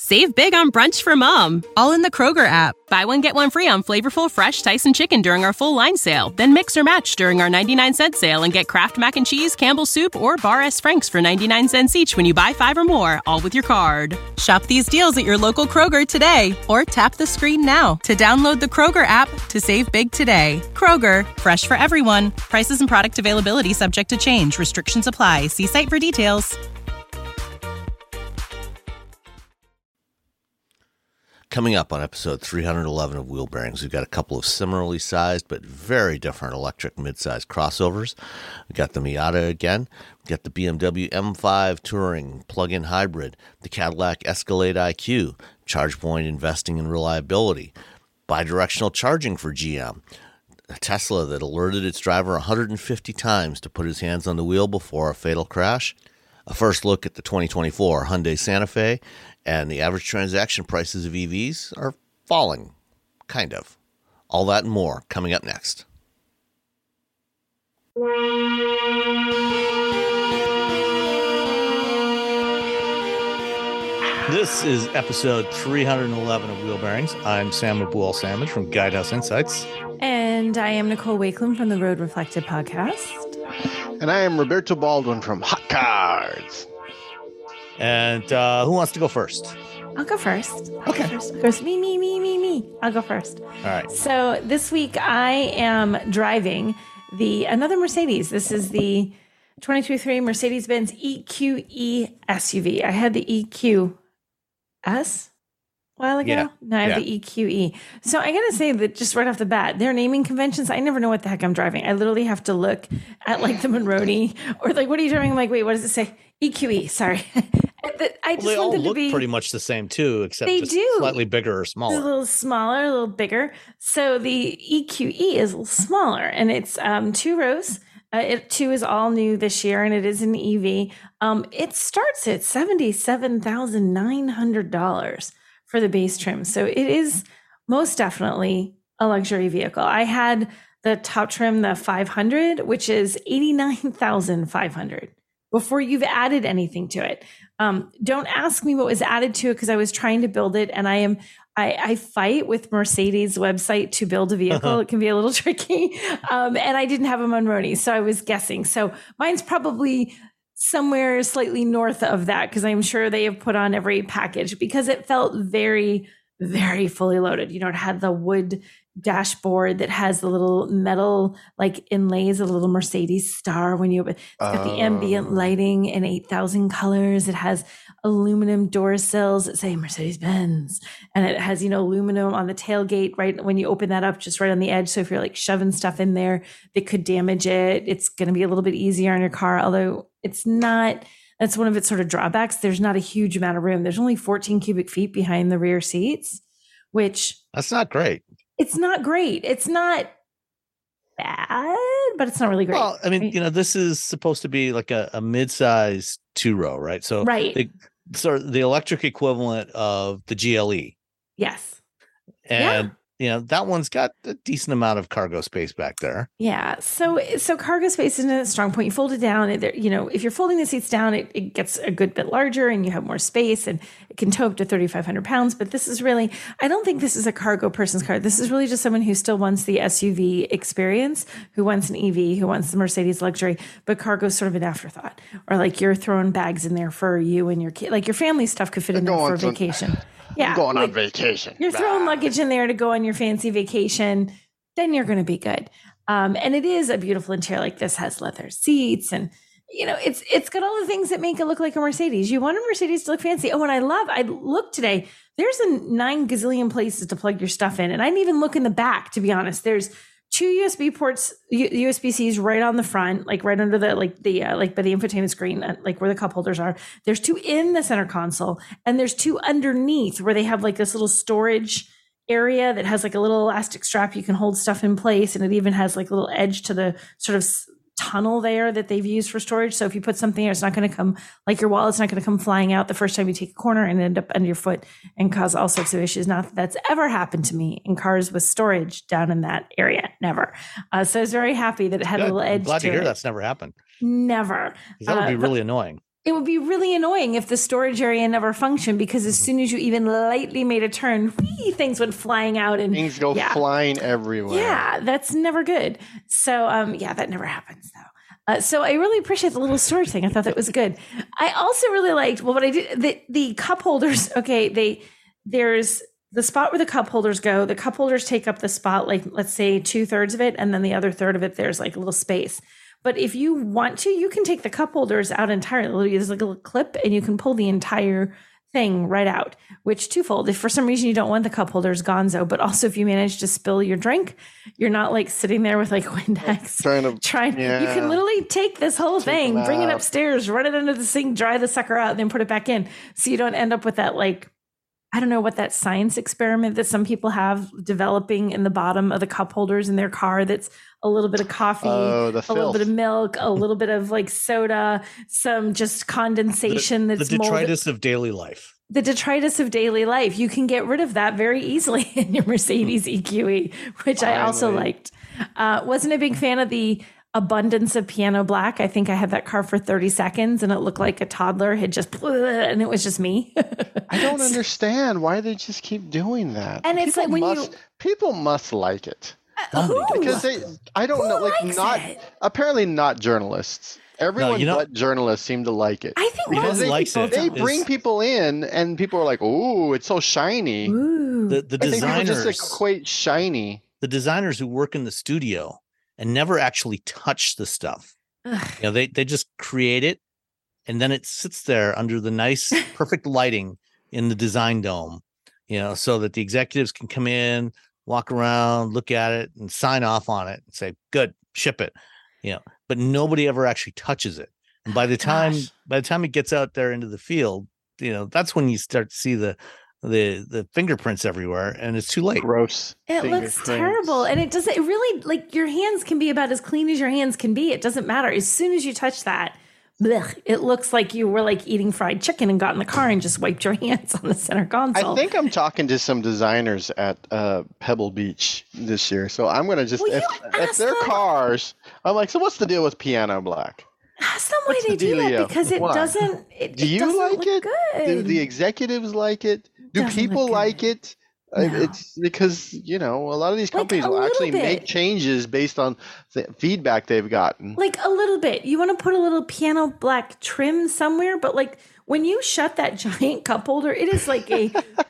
Save big on brunch for mom, all in the Kroger app. Buy one, get one free on flavorful, fresh Tyson chicken during our full line sale. Then mix or match during our 99-cent sale and get Kraft Mac and Cheese, Campbell's Soup, or Bar S. Frank's for 99 cents each when you buy 5 or more, all with your card. Shop these deals at your local Kroger today, or tap the screen now to download the Kroger app to save big today. Kroger, fresh for everyone. Prices and product availability subject to change. Restrictions apply. See site for details. Coming up on episode 311 of Wheel Bearings, we've got a couple of similarly sized but very different electric mid-size crossovers. We've got the Miata again. We've got the BMW M5 Touring plug-in hybrid, the Cadillac Escalade IQ, ChargePoint investing in reliability, bidirectional charging for GM, a Tesla that alerted its driver 150 times to put his hands on the wheel before a fatal crash, a first look at the 2024 Hyundai Santa Fe, and the average transaction prices of EVs are falling, kind of. All that and more coming up next. This is episode 311 of Wheel Bearings. I'm Sam Abuel-Salmon from Guidehouse Insights. And I am Nicole Wakelam from the Road Reflected podcast. And I am Roberto Baldwin from Hot Cards. And who wants to go first? I'll go first. Okay. Me. I'll go first. All right. So this week I am driving another Mercedes. This is the 2023 Mercedes-Benz EQE SUV. I had the EQS a while ago. Yeah. Now I have the EQE. So I got to say that just right off the bat, their naming conventions, I never know what the heck I'm driving. I literally have to look at like the Monroney or like, what are you driving? I'm like, wait, what does it say? EQE, sorry. I just they all want them look to be pretty much the same too, except they just do. Slightly bigger or smaller. It's a little smaller, a little bigger. So the EQE is a little smaller, and it's 2 rows. 2 is all new this year, and it is an EV. It starts at $77,900 for the base trim. So it is most definitely a luxury vehicle. I had the top trim, the 500, which is $89,500 before you've added anything to it. Don't ask me what was added to it because I was trying to build it, and I fight with Mercedes website to build a vehicle. It can be a little tricky. And I didn't have a Monroney, so I was guessing. So mine's probably somewhere slightly north of that because I'm sure they have put on every package because it felt very, very fully loaded. You know, it had the wood dashboard that has the little metal like inlays of a little Mercedes star when you open. It's got the ambient lighting in 8,000 colors. It has aluminum door sills that say Mercedes-Benz, and it has, you know, aluminum on the tailgate right when you open that up, just right on the edge. So if you're like shoving stuff in there that could damage it, it's going to be a little bit easier on your car. Although it's not. That's one of its sort of drawbacks. There's not a huge amount of room. There's only 14 cubic feet behind the rear seats, which that's not great. It's not great. It's not bad, but it's not really great. Well, I mean, you know, this is supposed to be like a mid-size 2-row, right? So right. The electric equivalent of the GLE. Yes. And you know, that one's got a decent amount of cargo space back there. Yeah. So cargo space isn't a strong point. You fold it down. You know, if you're folding the seats down, it gets a good bit larger and you have more space, and it can tow up to 3,500 pounds. But this is really, I don't think this is a cargo person's car. This is really just someone who still wants the SUV experience, who wants an EV, who wants the Mercedes luxury, but cargo is sort of an afterthought. Or like you're throwing bags in there for you and your kid. Like your family stuff could fit in there for vacation. Yeah, I'm going on vacation. You're throwing luggage in there to go on your fancy vacation, then you're going to be good. And it is a beautiful interior. Like this has leather seats, and you know, it's got all the things that make it look like a Mercedes. You want a Mercedes to look fancy. Oh, and I looked today. There's 9 gazillion places to plug your stuff in, and I didn't even look in the back. To be honest, there's 2 USB ports, USB-Cs right on the front, like right under the like by the infotainment screen, like where the cup holders are. There's 2 in the center console, and there's 2 underneath where they have like this little storage area that has like a little elastic strap you can hold stuff in place, and it even has like a little edge to the sort of tunnel there that they've used for storage. So if you put something there, it's not going to come, like your wallet's not going to come flying out the first time you take a corner and end up under your foot and cause all sorts of issues. Not that that's ever happened to me in cars with storage down in that area. Never. So I was very happy that it had a little edge to it. Glad to hear that's never happened. Never. That would be really annoying. It would be really annoying if the storage area never functioned, because as soon as you even lightly made a turn, things went flying out and things go flying everywhere. Yeah, that's never good. So, that never happens though. So I really appreciate the little storage thing. I thought that was good. I also really liked, what I did, the cup holders. Okay, there's the spot where the cup holders go. The cup holders take up the spot, like let's say 2/3 of it, and then the other third of it, there's like a little space. But if you want to, you can take the cup holders out entirely. There's like a little clip and you can pull the entire thing right out, which twofold. If for some reason you don't want the cup holders, gonzo, but also if you manage to spill your drink, you're not like sitting there with like Windex you can literally take this whole thing, bring it upstairs, run it under the sink, dry the sucker out, then put it back in. So you don't end up with that, like, I don't know what that science experiment that some people have developing in the bottom of the cup holders in their car. That's a little bit of coffee, a little bit of milk, a little bit of like soda, some just condensation. The detritus of daily life. The detritus of daily life. You can get rid of that very easily in your Mercedes EQE, which I also liked. Wasn't a big fan of the abundance of piano black. I think I had that car for 30 seconds and it looked like a toddler had just, and it was just me. I don't understand why they just keep doing that. And it's like people must like it. Because I don't know, like apparently not journalists. Everyone but journalists seem to like it. I think because they bring people in and people are like, "Ooh, it's so shiny." Ooh. The designers just equate shiny. The designers who work in the studio and never actually touch the stuff. They just create it, and then it sits there under the nice, perfect lighting in the design dome, so that the executives can come in, walk around, look at it, and sign off on it and say, "Good, ship it." But nobody ever actually touches it. And by the time it gets out there into the field, that's when you start to see the fingerprints everywhere, and it's too late. Gross. It looks terrible, and it really, like, your hands can be about as clean as your hands can be. It doesn't matter. As soon as you touch that, it looks like you were like eating fried chicken and got in the car and just wiped your hands on the center console. I think I'm talking to some designers at Pebble Beach this year, so I'm going to just if their cars, I'm like, so what's the deal with piano black? Ask them why they do that, because it doesn't. Do you like it? Good. Do the executives like it? Do people like it? No. It's because, a lot of these companies will actually make changes based on the feedback they've gotten. Like a little bit. You want to put a little piano black trim somewhere, but like when you shut that giant cup holder, it is like a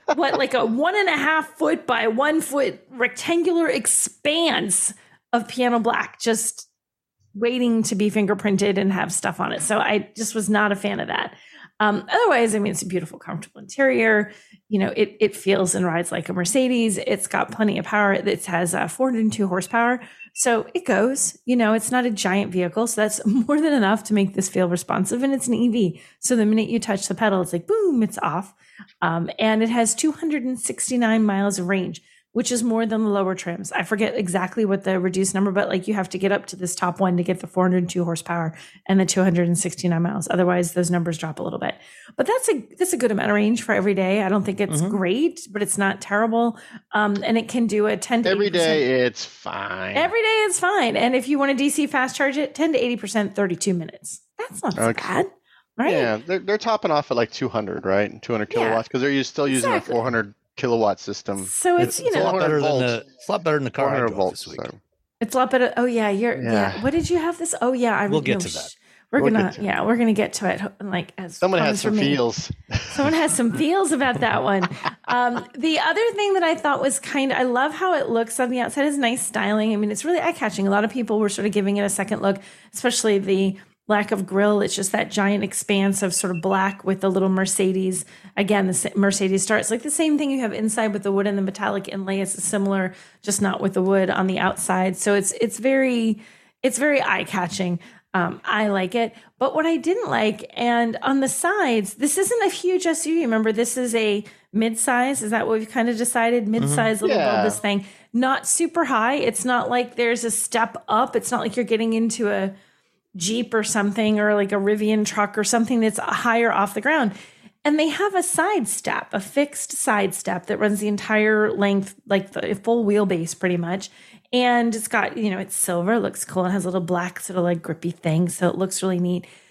1.5 foot by 1 foot rectangular expanse of piano black just waiting to be fingerprinted and have stuff on it. So I just was not a fan of that. Otherwise, I mean, it's a beautiful, comfortable interior. It feels and rides like a Mercedes. It's got plenty of power. It has 402 horsepower. So it goes, it's not a giant vehicle. So that's more than enough to make this feel responsive. And it's an EV. So the minute you touch the pedal, it's like, boom, it's off. And it has 269 miles of range, which is more than the lower trims. I forget exactly what the reduced number, but like you have to get up to this top one to get the 402 horsepower and the 269 miles. Otherwise, those numbers drop a little bit. But that's a good amount of range for every day. I don't think it's great, but it's not terrible. And it can do a 10 to 80%. Every day it's fine. Every day it's fine. And if you want to DC fast charge it, 10 to 80%, 32 minutes. That's not so bad. Right? Yeah, they're topping off at like 200, right? 200 kilowatts, because they're still using a 400 kilowatt system. So it's a lot better than the car I drove this week. It's a lot better. Oh yeah, What did you have this? Oh yeah, we'll get to that. We're gonna get to it. Like, as someone has some feels. Someone has some feels about that one. The other thing that I thought was I love how it looks on the outside. Is nice styling. I mean, it's really eye catching. A lot of people were sort of giving it a second look, especially the lack of grille. It's just that giant expanse of sort of black with the little Mercedes. Again, the Mercedes star. It's like the same thing you have inside with the wood and the metallic inlay. It's similar, just not with the wood on the outside. So it's very eye catching. I like it. But what I didn't like, and on the sides, this isn't a huge SUV. Remember, this is a mid-size. Is that what we've kind of decided? Mid-size little bulbous thing. Not super high. It's not like there's a step up. It's not like you're getting into a Jeep or something, or like a Rivian truck or something that's higher off the ground. And they have a side step, a fixed side step that runs the entire length, like the full wheelbase pretty much. And it's got, it's silver, it looks cool. It has a little black sort of like grippy thing. So it looks really neat.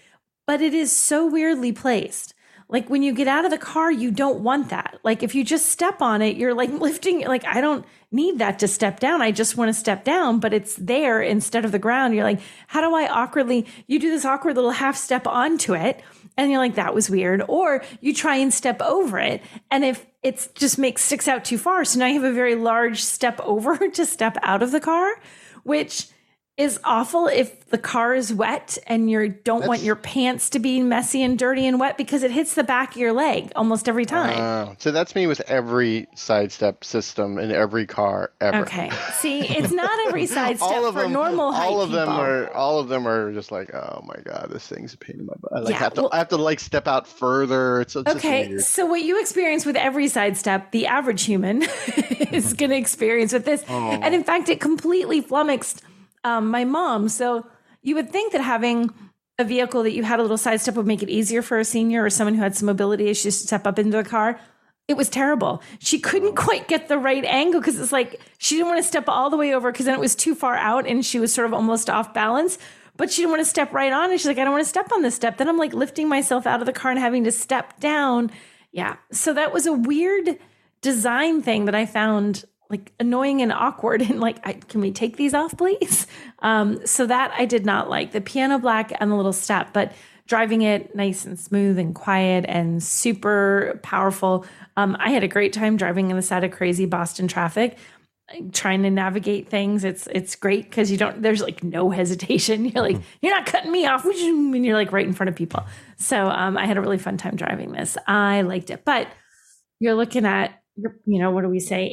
but it is so weirdly placed. Like when you get out of the car, you don't want that. Like if you just step on it, you're like lifting, like I don't need that to step down. I just want to step down, but it's there instead of the ground. You're like, how do I awkwardly, you do this awkward little half step onto it. And you're like, that was weird. Or you try and step over it. And if it's just sticks out too far. So now you have a very large step over to step out of the car, which is awful if the car is wet and you don't want your pants to be messy and dirty and wet because it hits the back of your leg almost every time. So that's me with every sidestep system in every car ever. Okay. See, it's not every sidestep for normal height all of people. them are just like, oh my God, this thing's a pain in my butt. I have to like step out further. It's okay. Weird. So what you experience with every sidestep, the average human is going to experience with this. And in fact, it completely flummoxed my mom. So you would think that having a vehicle that you had a little sidestep would make it easier for a senior or someone who had some mobility issues to step up into a car. It was terrible. She couldn't quite get the right angle because it's like she didn't want to step all the way over because then it was too far out and she was sort of almost off balance. But she didn't want to step right on. And she's like, I don't want to step on this step. Then I'm like lifting myself out of the car and having to step down. Yeah. So that was a weird design thing that I found like annoying and awkward and like, can we take these off, please? So that I did not like the piano black and the little step, but driving it nice and smooth and quiet and super powerful. I had a great time driving in the side of crazy Boston traffic, trying to navigate things. It's great because there's like no hesitation. You're like, you're not cutting me off when you're like right in front of people. So I had a really fun time driving this. I liked it, but you're looking at, what do we say?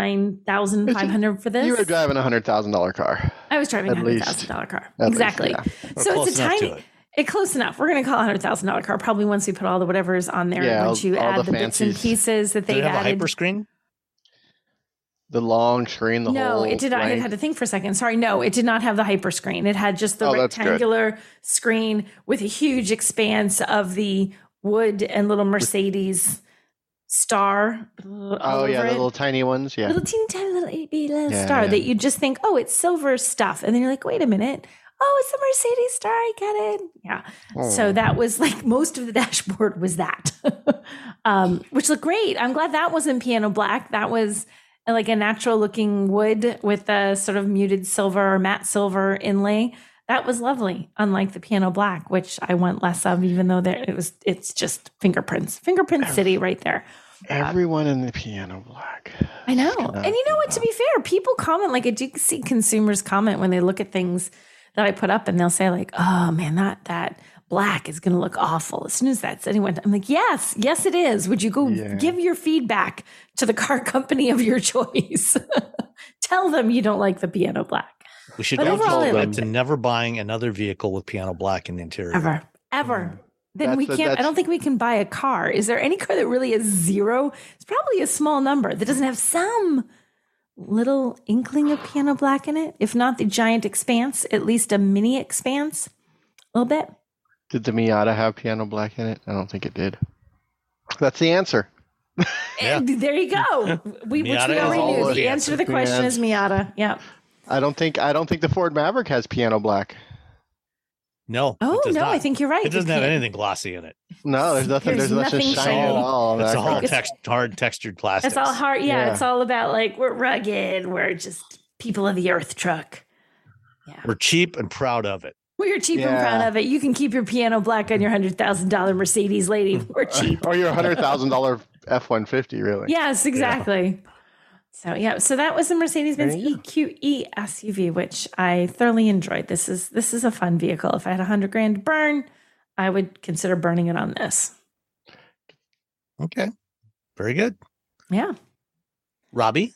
$89,500 for this. You were driving $100,000 car. I was driving a $100,000 car. Exactly. Least, yeah. So it's a tiny, it's close enough. We're going to call it $100,000 car probably once we put all the whatevers on there. Yeah, once you add the bits and pieces that they added. Did it have a hyperscreen? The long screen, No, it did not. I had to think for a second. Sorry, no, it did not have the hyperscreen. It had just the rectangular screen with a huge expanse of the wood and little Mercedes star. Oh yeah, the little tiny ones. Yeah, little tiny little star that you just think, oh, it's silver stuff, and then you're like, wait a minute, oh, it's the Mercedes star. I get it. Yeah. So that was like most of the dashboard was that, which looked great. I'm glad that wasn't piano black. That was like a natural looking wood with a sort of muted silver or matte silver inlay. That was lovely, unlike the piano black, which I want less of, even though it's just fingerprints. Fingerprint city right there. Everyone in the piano black. I know. And you know what, to be fair, people comment, like I do see consumers comment when they look at things that I put up and they'll say like, oh man, that black is going to look awful. As soon as that's anyone, I'm like, yes, it is. Would you go give your feedback to the car company of your choice? Tell them you don't like the piano black. We should have told them to never buying another vehicle with piano black in the interior. Ever. Then we can't, I don't think we can buy a car. Is there any car that really is zero? It's probably a small number that doesn't have some little inkling of piano black in it. If not the giant expanse, at least a mini expanse, a little bit. Did the Miata have piano black in it? I don't think it did. That's the answer. There you go. Which we already knew. The answer to the question is Miata. Yeah. I don't think the Ford Maverick has piano black. No. Oh no, not. I think you're right. It doesn't have anything glossy in it. No, there's nothing shiny at all. It's all hard textured plastic. It's all hard. Yeah, it's all about like we're rugged. We're just people of the earth truck. Yeah. We're cheap and proud of it. We're cheap and proud of it. You can keep your piano black on your $100,000 Mercedes, lady. We're cheap. Or your $100,000 F-150, really. Yes, exactly. Yeah. So that was the Mercedes-Benz EQE SUV, which I thoroughly enjoyed. This is a fun vehicle. If I had $100,000 to burn, I would consider burning it on this. Okay. Very good. Yeah. Robbie?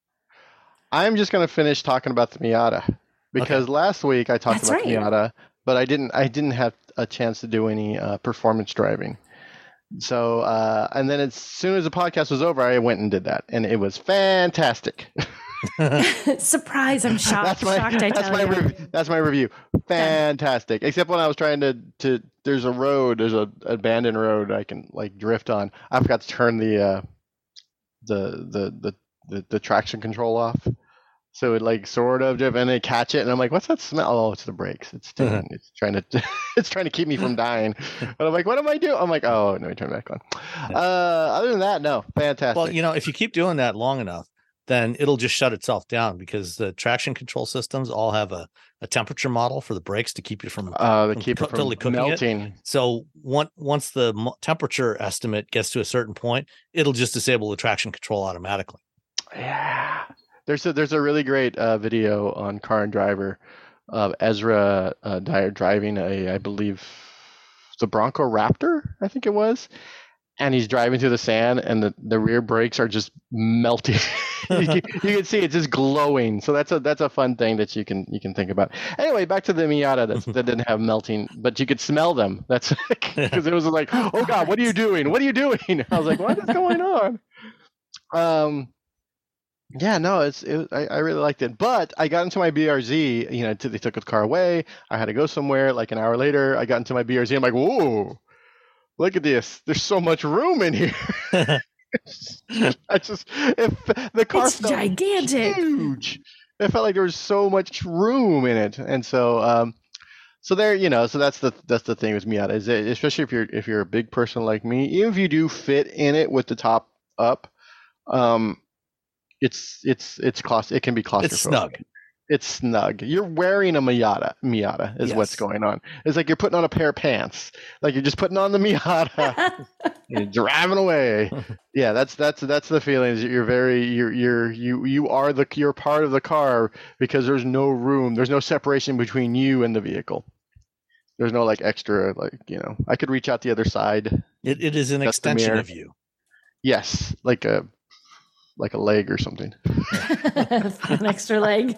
I'm just going to finish talking about the Miata because last week I talked about the Miata, but I didn't have a chance to do any performance driving. So, and then as soon as the podcast was over, I went and did that, and it was fantastic. Surprise! I'm shocked. That's my review. Fantastic. Except when I was trying to there's an abandoned road I can like drift on. I forgot to turn the traction control off. So it like sort of drift, and they catch it, and I'm like, "What's that smell?" Oh, it's the brakes. It's it's trying to it's trying to keep me from dying. And I'm like, "What am I doing?" I'm like, "Oh no, turn it back on." Other than that, no, fantastic. Well, if you keep doing that long enough, then it'll just shut itself down because the traction control systems all have a temperature model for the brakes to keep you from totally cooking melting. It. So once the temperature estimate gets to a certain point, it'll just disable the traction control automatically. Yeah. There's a really great video on Car and Driver of Ezra Dyer driving I believe the Bronco Raptor, I think it was, and he's driving through the sand, and the rear brakes are just melting. you can see it's just glowing. So that's a fun thing that you can think about. Anyway, back to the Miata that didn't have melting, but you could smell them. That's because it was like, oh God, what are you doing? What are you doing? I was like, what is going on? Yeah, no, I really liked it, but I got into my BRZ. They took the car away. I had to go somewhere. Like an hour later, I got into my BRZ. I'm like, whoa, look at this! There's so much room in here. If the car it's felt gigantic, huge. It felt like there was so much room in it, and so there, so that's the thing with Miata, is that especially if you're a big person like me, even if you do fit in it with the top up, it can be claustrophobic. It's snug. It's snug. You're wearing a Miata is what's going on. It's like you're putting on a pair of pants. Like you're just putting on the Miata. You're driving away. Yeah, that's the feeling. Is you're part of the car because there's no room. There's no separation between you and the vehicle. There's no like extra I could reach out the other side. It is an extension of you. Yes, like a leg or something. An extra leg.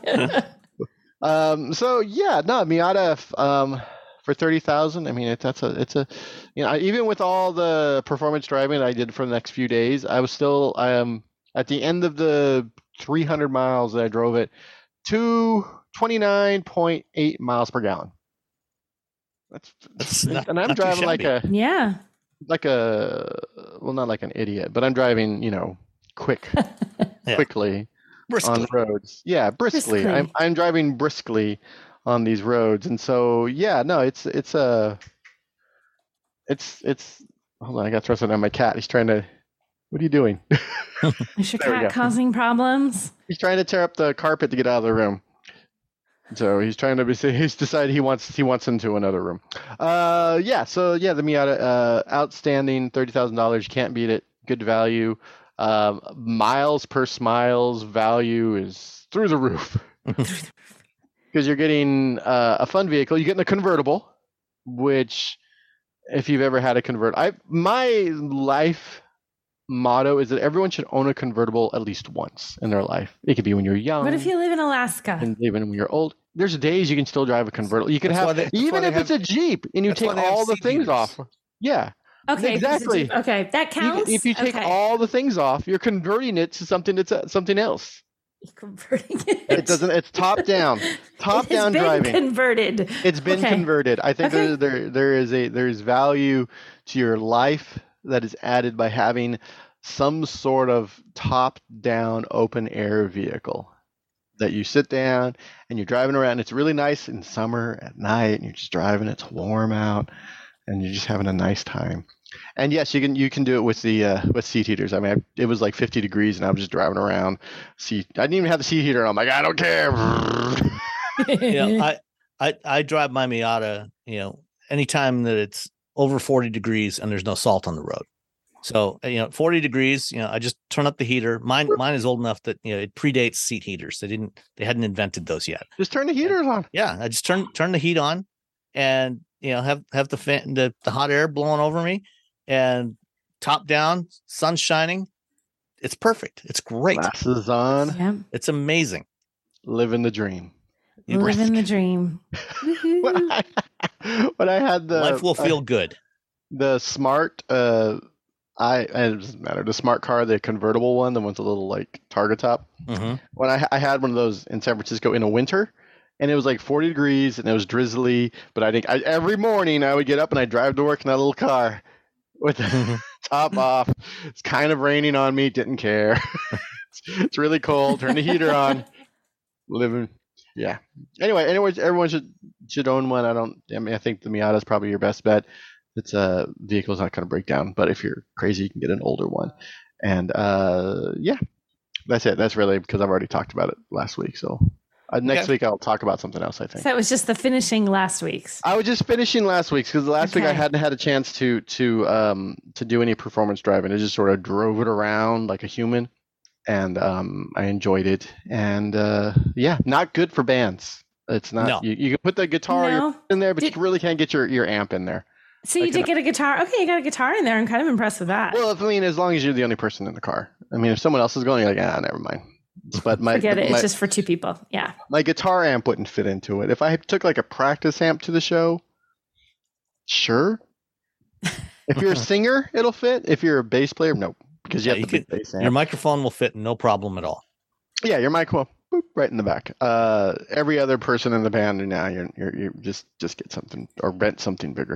So yeah, no, Miata for $30,000. I mean, it's a even with all the performance driving I did for the next few days, I was still at the end of the 300 miles that I drove it to 29.8 miles per gallon. That's not, and I'm driving not like an idiot, but I'm driving, quickly briskly on the roads. Yeah, briskly. I'm driving briskly on these roads, and so yeah, no, it's hold on, I got thrusted on my cat. He's trying to. What are you doing? Is your cat causing problems? He's trying to tear up the carpet to get out of the room. So he's decided he wants into another room. Yeah. So yeah, the Miata, outstanding, $30,000. You can't beat it. Good value. Miles per smiles value is through the roof because you're getting a fun vehicle. You're getting a convertible, which if you've ever had a convertible, my life motto is that everyone should own a convertible at least once in their life. It could be when you're young. What if you live in Alaska? And even when you're old, there's days you can still drive a convertible. You can even if it's a Jeep and you take all the things off. Yeah. Okay, exactly. Okay, that counts. If you take all the things off, you're converting it to something that's something else. You're converting it. It doesn't. It's top down. Top down driving. Converted. It's been converted. I think there's value to your life that is added by having some sort of top down open air vehicle that you sit down and you're driving around. It's really nice in summer at night, and you're just driving. It's warm out. And you're just having a nice time. And yes, you can do it with the with seat heaters. I mean, it was like 50 degrees, and I was just driving around. I didn't even have the seat heater. I'm like, I don't care. I drive my Miata. Anytime that it's over 40 degrees and there's no salt on the road. So 40 degrees. I just turn up the heater. Mine is old enough that it predates seat heaters. They hadn't invented those yet. Just turn the heaters on. Yeah, I just turn the heat on, and have the fan, the hot air blowing over me, and top down, sun shining. It's perfect. It's great. Glasses on. Yeah. It's amazing. Living the dream. Living the dream. when I had life will feel good. The smart, it doesn't matter. The smart car, the convertible one, the one with the little like Targa top. Mm-hmm. When I had one of those in San Francisco in a winter. And it was like 40 degrees and it was drizzly. But I think every morning I would get up and I'd drive to work in that little car with the top off. It's kind of raining on me. Didn't care. It's really cold. Turn the heater on. living. Yeah. Anyway, everyone should own one. I think the Miata is probably your best bet. It's a vehicle's not going to break down, but if you're crazy, you can get an older one. And yeah, that's it. That's really because I've already talked about it last week. So next week I'll talk about something else, I think. So that was just the finishing last week's. I was just finishing last week's because last week I hadn't had a chance to do any performance driving. I just sort of drove it around like a human, and I enjoyed it. And yeah, not good for bands. It's not. No. You can put the guitar in there, but you really can't get your amp in there. So you did get a guitar. Okay, you got a guitar in there. I'm kind of impressed with that. Well, I mean, as long as you're the only person in the car. I mean, if someone else is going, you're like, never mind. But forget it. It's just for two people. Yeah. My guitar amp wouldn't fit into it. If I took like a practice amp to the show, sure. If you're a singer, it'll fit. If you're a bass player, no, because you have the big bass amp. Your microphone will fit, no problem at all. Yeah, your microphone, right in the back. Every other person in the band now, you're just get something or rent something bigger.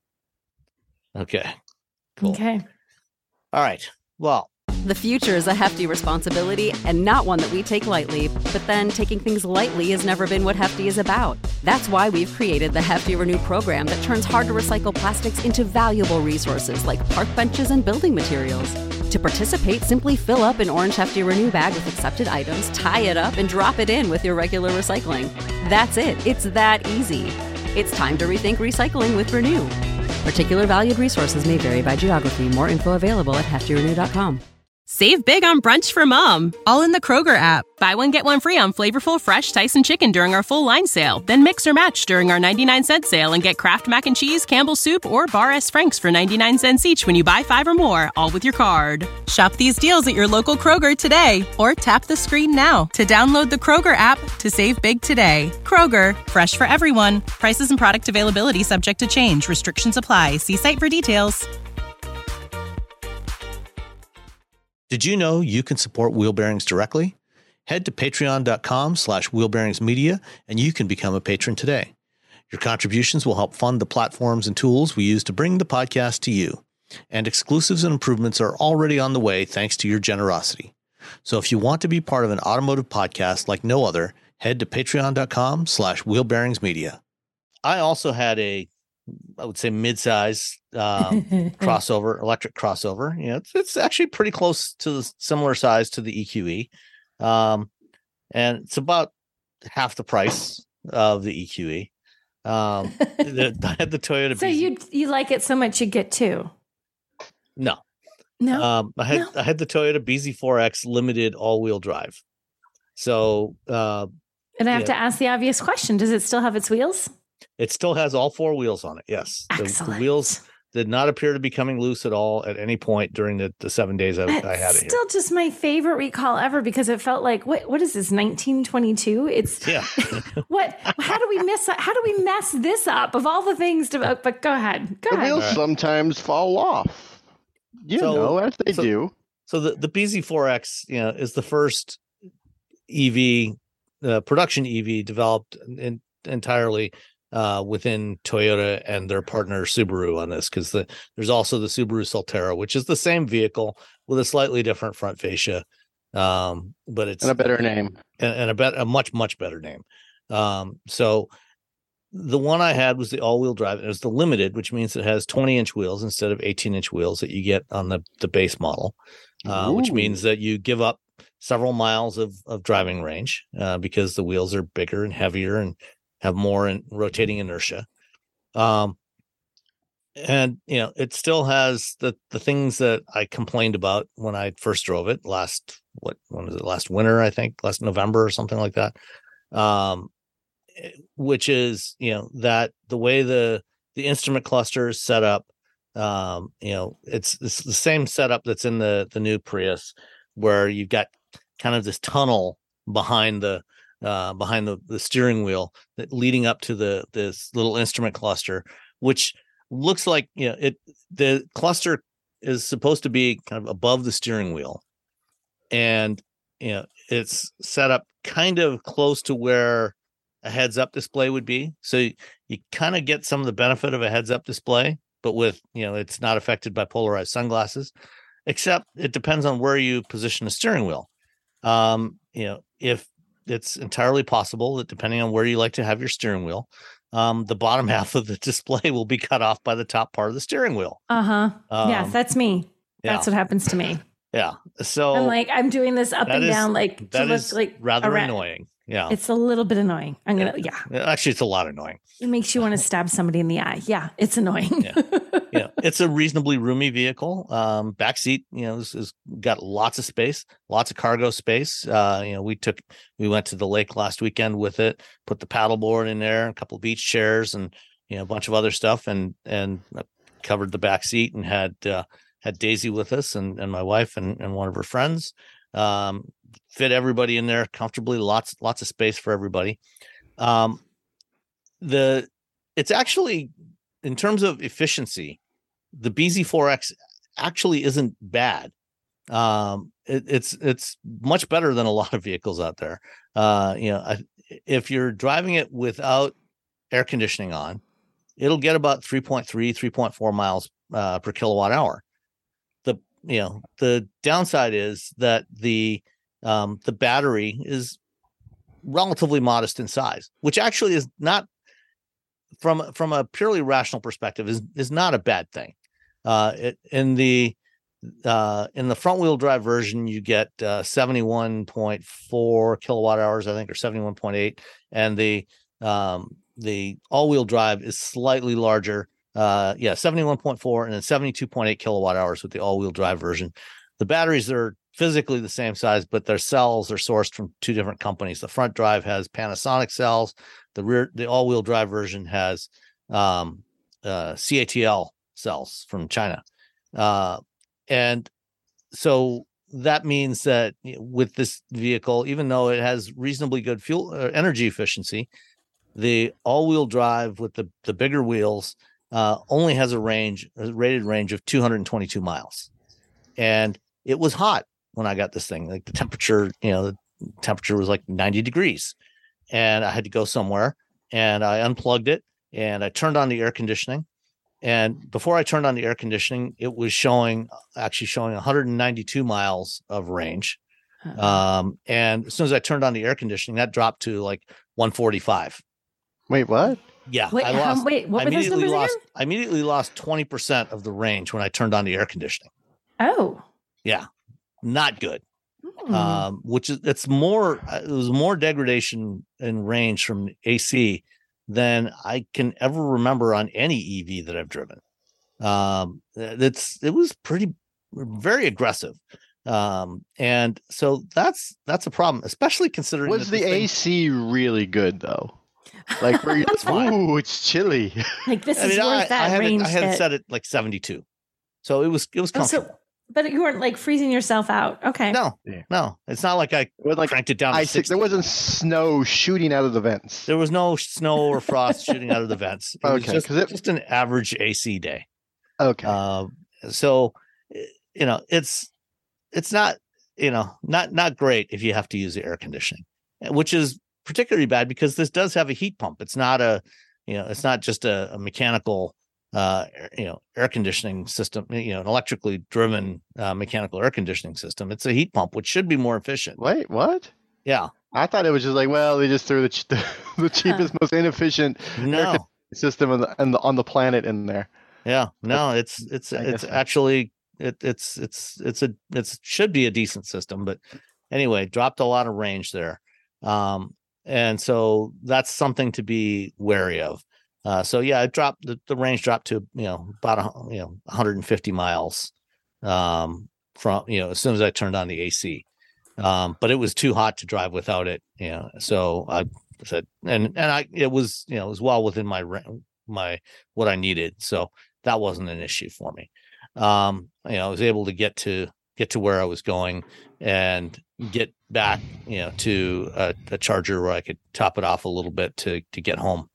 Okay. Cool. Okay. All right. Well, the future is a hefty responsibility and not one that we take lightly. But then taking things lightly has never been what Hefty is about. That's why we've created the Hefty Renew program that turns hard-to-recycle plastics into valuable resources like park benches and building materials. To participate, simply fill up an orange Hefty Renew bag with accepted items, tie it up, and drop it in with your regular recycling. That's it. It's that easy. It's time to rethink recycling with Renew. Particular valued resources may vary by geography. More info available at heftyrenew.com. Save big on brunch for mom, all in the Kroger app. Buy one, get one free on flavorful, fresh Tyson chicken during our full line sale. Then mix or match during our 99-cent sale and get Kraft Mac and Cheese, Campbell's Soup, or Bar S. Frank's for 99 cents each when you buy 5 or more, all with your card. Shop these deals at your local Kroger today or tap the screen now to download the Kroger app to save big today. Kroger, fresh for everyone. Prices and product availability subject to change. Restrictions apply. See site for details. Did you know you can support Wheel Bearings directly? Head to patreon.com/wheelbearingsmedia and you can become a patron today. Your contributions will help fund the platforms and tools we use to bring the podcast to you. And exclusives and improvements are already on the way thanks to your generosity. So if you want to be part of an automotive podcast like no other, head to patreon.com/wheelbearingsmedia. I also had I would say mid-size crossover, electric crossover. You know, it's actually pretty close to the similar size to the EQE. And it's about half the price of the EQE. I had the Toyota. So you like it so much you get two? No. I had the Toyota BZ4X limited all-wheel drive. So and I have to ask the obvious question: does it still have its wheels? It still has all 4 wheels on it. Yes. Excellent. The wheels did not appear to be coming loose at all at any point during the 7 days I had it here. Still just my favorite recall ever because it felt like, what is this, 1922? How do we mess this up of all the things to, but go ahead. The wheels sometimes fall off, as they do. So the BZ4X, is the first EV, production EV developed entirely within Toyota and their partner Subaru on this, because there's also the Subaru Solterra, which is the same vehicle with a slightly different front fascia, but it's a better name and a much better name. So the one I had was the all-wheel drive. It was the limited, which means it has 20-inch wheels instead of 18-inch wheels that you get on the base model, which means that you give up several miles of driving range because the wheels are bigger and heavier and have more rotating inertia. And it still has the things that I complained about when I first drove it last winter, I think, last November or something like that. Which is, that the way the instrument cluster is set up, it's the same setup that's in the new Prius, where you've got kind of this tunnel behind the steering wheel that leading up to this little instrument cluster, which looks like, the cluster is supposed to be kind of above the steering wheel, and it's set up kind of close to where a heads-up display would be. So you kind of get some of the benefit of a heads-up display, but with, it's not affected by polarized sunglasses, except it depends on where you position the steering wheel. If it's entirely possible that depending on where you like to have your steering wheel, the bottom half of the display will be cut off by the top part of the steering wheel. Yes, that's me. That's what happens to me. Yeah. So I'm doing this up and down, that is rather annoying. Yeah. It's a little bit annoying. Actually, it's a lot annoying. It makes you want to stab somebody in the eye. Yeah, it's annoying. Yeah. It's a reasonably roomy vehicle. Back seat, is got lots of space, lots of cargo space. We went to the lake last weekend with it, put the paddleboard in there, a couple of beach chairs, and a bunch of other stuff, and covered the back seat and had Daisy with us and my wife and one of her friends. Fit everybody in there comfortably, lots of space for everybody. It's actually, in terms of efficiency, the BZ4X actually isn't bad. It's much better than a lot of vehicles out there. If you're driving it without air conditioning on, it'll get about 3.4 miles per kilowatt hour. The downside is that the battery is relatively modest in size, which actually is not, from a purely rational perspective, is not a bad thing. In the front wheel drive version, you get 71.4 kilowatt hours, I think, or 71.8, and the all wheel drive is slightly larger. 71.4 and then 72.8 kilowatt hours with the all wheel drive version. The batteries are physically the same size, but their cells are sourced from two different companies. The front drive has Panasonic cells. The all wheel drive version has CATL cells from China. And so that means that with this vehicle, even though it has reasonably good fuel energy efficiency, the all wheel drive with the bigger wheels only has a rated range of 222 miles. And it was hot when I got this thing. Like the temperature was like 90 degrees, and I had to go somewhere, and I unplugged it and I turned on the air conditioning. And before I turned on the air conditioning, it was showing 192 miles of range. And as soon as I turned on the air conditioning, that dropped to like 145. Wait, what? Yeah. What were those numbers again? I immediately lost 20% of the range when I turned on the air conditioning. Oh. Yeah. Not good. It was more degradation in range from AC than I can ever remember on any EV that I've driven. It was very aggressive. And so that's a problem, especially considering. Was the AC really good though? Like, where ooh, it's chilly. Like this is worth that range. I had set it like 72, so it was comfortable. But you weren't like freezing yourself out. Okay. No, it's not like I cranked it down to 60. There wasn't snow shooting out of the vents. There was no snow or frost shooting out of the vents. It was just an average AC day. Okay. So, it's not, not great if you have to use the air conditioning, which is particularly bad because this does have a heat pump. It's not it's not just a mechanical air conditioning system, an electrically driven mechanical air conditioning system. It's a heat pump, which should be more efficient. Wait, what? Yeah. I thought it was just like, well, they just threw the cheapest, most inefficient air conditioning system on the planet in there. Yeah. No, it's actually, it should be a decent system, but anyway, dropped a lot of range there. And so that's something to be wary of. It dropped, the range dropped to, about 150 miles from, as soon as I turned on the AC. But it was too hot to drive without it. So I said, it was well within my what I needed. So that wasn't an issue for me. I was able to get to where I was going and get back, to a charger where I could top it off a little bit to get home.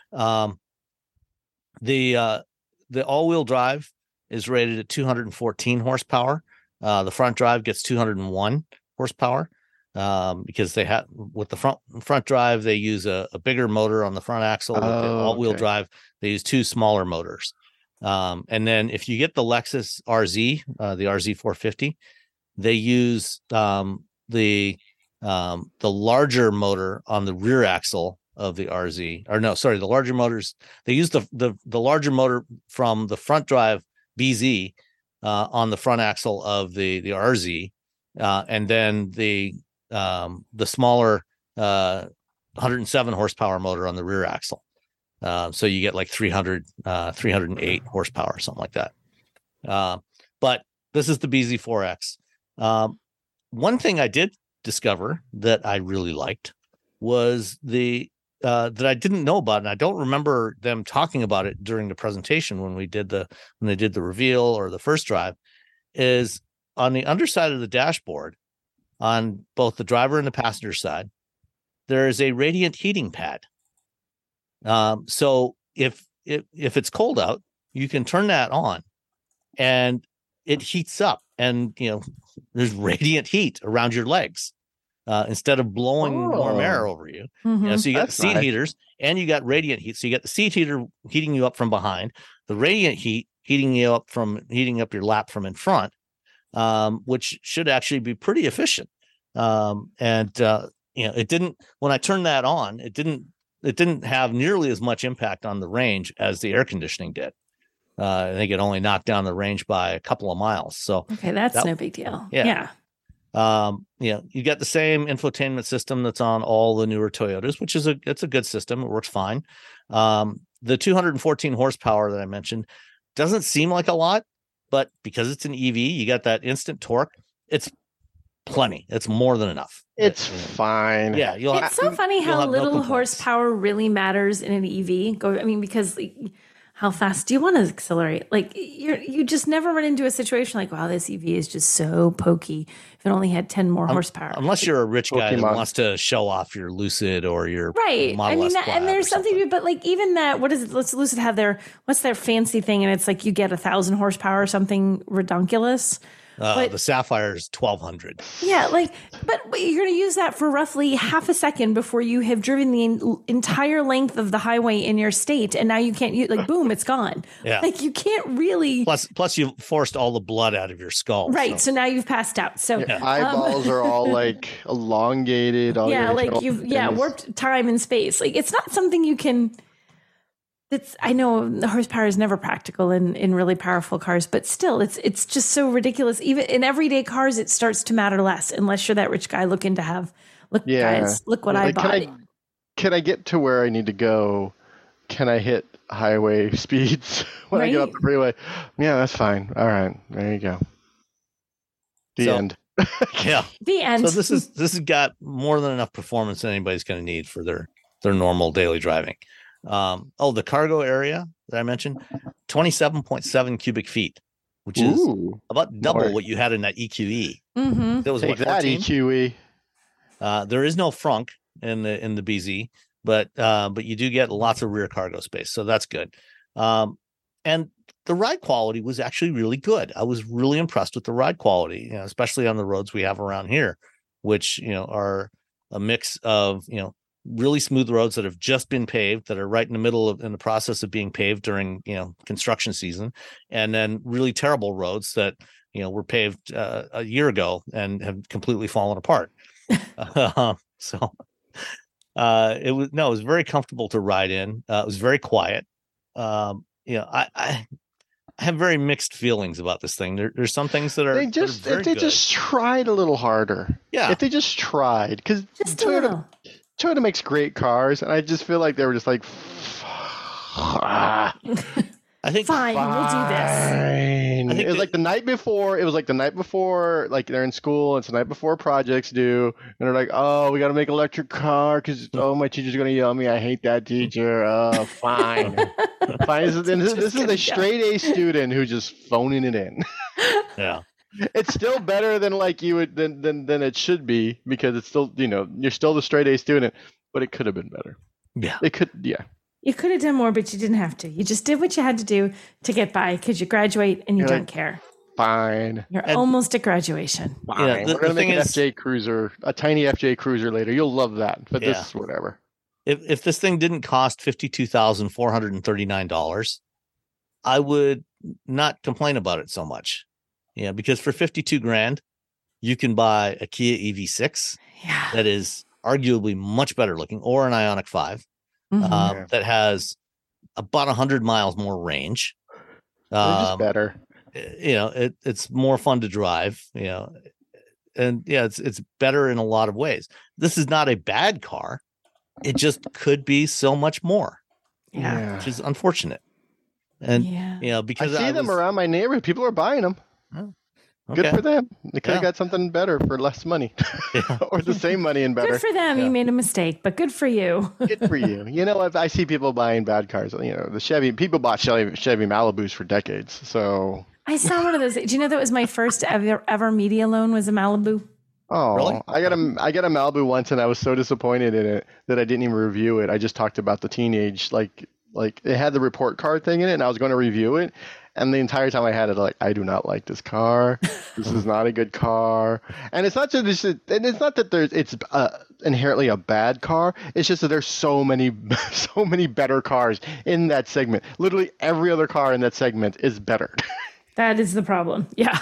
The all-wheel drive is rated at 214 horsepower. The front drive gets 201 horsepower because they have, with the front drive, they use a bigger motor on the front axle. With the all-wheel drive, they use two smaller motors. And then if you get the Lexus RZ, the RZ 450, they use the the larger motor on the rear axle of the RZ, or no, sorry, the larger motors. They use the larger motor from the front drive BZ on the front axle of the RZ, and then the smaller 107 horsepower motor on the rear axle. So you get like 308 horsepower or something like that. But this is the BZ4X. One thing I did discover that I really liked was that I didn't know about, and I don't remember them talking about it during the presentation when they did the reveal or the first drive, is on the underside of the dashboard, on both the driver and the passenger side, there is a radiant heating pad. So if it's cold out, you can turn that on, and it heats up, and there's radiant heat around your legs. Instead of blowing warm air over you. Mm-hmm. So you got the seat heaters and you got radiant heat. So you got the seat heater heating you up from behind, the radiant heat heating up your lap from in front, which should actually be pretty efficient. It didn't, when I turned that on, it didn't have nearly as much impact on the range as the air conditioning did. I think it only knocked down the range by a couple of miles. So okay, that's no big deal. Yeah. You got the same infotainment system that's on all the newer Toyotas, which is it's a good system. It works fine. The 214 horsepower that I mentioned doesn't seem like a lot, but because it's an EV, you got that instant torque. It's plenty. It's more than enough. It's fine. Yeah. It's so funny how little horsepower really matters in an EV. Because how fast do you want to accelerate? Like you just never run into a situation like, wow, this EV is just so pokey. If it only had 10 more horsepower. Unless you're a rich guy that wants to show off your Lucid or your Model S Plaid, and there's something, but like even that, what is it? Let's Lucid have what's their fancy thing? And it's like you get 1,000 horsepower or something redonkulous. The Sapphire is 1,200. Yeah, but you're going to use that for roughly half a second before you have driven the entire length of the highway in your state, and now you can't use. Boom, it's gone. Yeah, you can't really. Plus, you've forced all the blood out of your skull. Right, so now you've passed out. So eyeballs are all elongated. You've warped time and space. It's not something you can. I know the horsepower is never practical in really powerful cars, but still, it's just so ridiculous. Even in everyday cars, it starts to matter less unless you're that rich guy looking to have. Guys, look what I bought. Can I get to where I need to go? Can I hit highway speeds when I get up the freeway? Yeah, that's fine. All right, there you go. The end. Yeah, the end. So this has got more than enough performance that anybody's going to need for their normal daily driving. The cargo area that I mentioned, 27.7 cubic feet, which is about double what you had in that EQE. Mm-hmm. That was that EQE. There is no frunk in the BZ, but you do get lots of rear cargo space, so that's good. And the ride quality was actually really good. I was really impressed with the ride quality, especially on the roads we have around here, which are a mix of really smooth roads that have just been paved, that are right in the process of being paved during construction season, and then really terrible roads that were paved a year ago and have completely fallen apart. So it was very comfortable to ride in. It was very quiet. I have very mixed feelings about this thing. There's some things that are if they just tried a little harder. Yeah, if they just tried, because Toyota makes great cars, and I just feel like they were just like, I think fine, we'll do this. It was like the night before. It was like the night before, like they're in school. It's the night before projects due, and they're like, "Oh, we got to make an electric car because my teacher's gonna yell at me. I hate that teacher." Oh, fine, fine. This is a straight A student who's just phoning it in. Yeah. It's still better than than it should be, because it's still, you're still the straight A student, but it could have been better. Yeah. It could, yeah. You could have done more, but you didn't have to. You just did what you had to do to get by, because you graduate and you don't care. Fine. You're almost at graduation. Fine. We're going to make an FJ Cruiser, a tiny FJ Cruiser later. You'll love that, but this is whatever. If this thing didn't cost $52,439, I would not complain about it so much. Yeah, because for $52,000, you can buy a Kia EV6 that is arguably much better looking, or an Ioniq 5 that has about 100 miles more range. Just better. It's more fun to drive, and it's better in a lot of ways. This is not a bad car. It just could be so much more, which is unfortunate. And because I see them around my neighborhood, people are buying them. Oh, good for them. They could have got something better for less money, or the same money and better. Good for them. You made a mistake, but good for you. Good for you. I see people buying bad cars. The Chevy. People bought Chevy Malibus for decades. So I saw one of those. Do you know that was my first ever media loan was a Malibu? Oh, really? I got a Malibu once, and I was so disappointed in it that I didn't even review it. I just talked about the teenage, like it had the report card thing in it, and I was going to review it. And the entire time I had it, I do not like this car. This is not a good car. And it's not just, and it's not that it's inherently a bad car. It's just that there's so many better cars in that segment. Literally every other car in that segment is better. That is the problem. Yeah.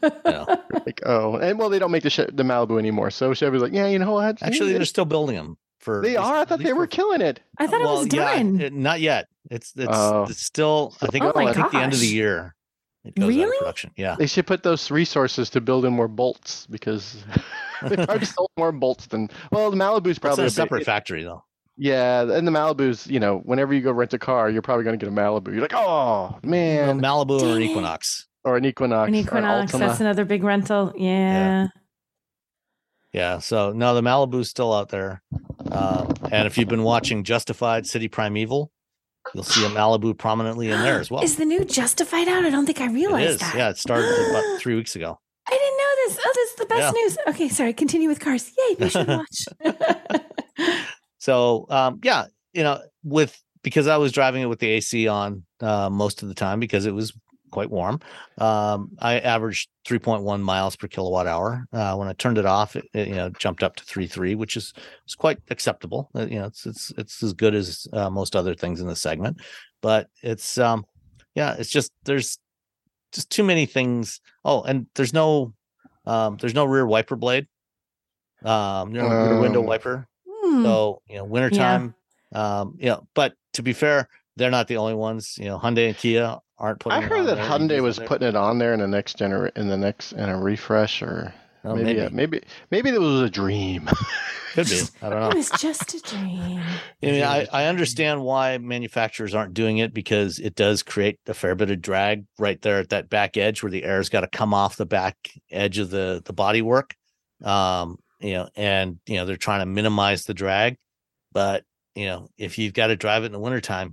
And they don't make the Malibu anymore. So Chevy's like, you know what? Actually, they're still building them. They are. I thought they were killing it. I thought it was done. Not yet. It's still. I think the end of the year. It goes out of production. Yeah. They should put those resources to build in more bolts because they've already sold more bolts than. Well, the Malibu's probably a separate factory though. Yeah, and the Malibu's. Whenever you go rent a car, you're probably going to get a Malibu. You're like, oh man, Malibu or an Equinox. Or an Equinox. That's another big rental. Yeah. Yeah, so no, the Malibu's still out there. And if you've been watching Justified City Primeval, you'll see a Malibu prominently in there as well. Is the new Justified out? I don't think I realized that. Yeah, it started about 3 weeks ago. I didn't know this. Oh, this is the best news. Okay, sorry. Continue with cars. Yay, we should watch. So, because I was driving it with the AC on most of the time because it was quite warm. I averaged 3.1 miles per kilowatt hour. When I turned it off, it jumped up to 3.3, which is quite acceptable. It's as good as most other things in the segment, but it's just there's just too many things. Oh, and there's no rear wiper blade, rear window wiper. So wintertime. But to be fair, they're not the only ones. Hyundai and Kia aren't putting. I heard that Hyundai was putting it on there in a refresh, or maybe it was a dream. Could be. I don't know. It was just a dream. I understand why manufacturers aren't doing it because it does create a fair bit of drag right there at that back edge where the air's got to come off the back edge of the bodywork. They're trying to minimize the drag, but if you've got to drive it in the wintertime,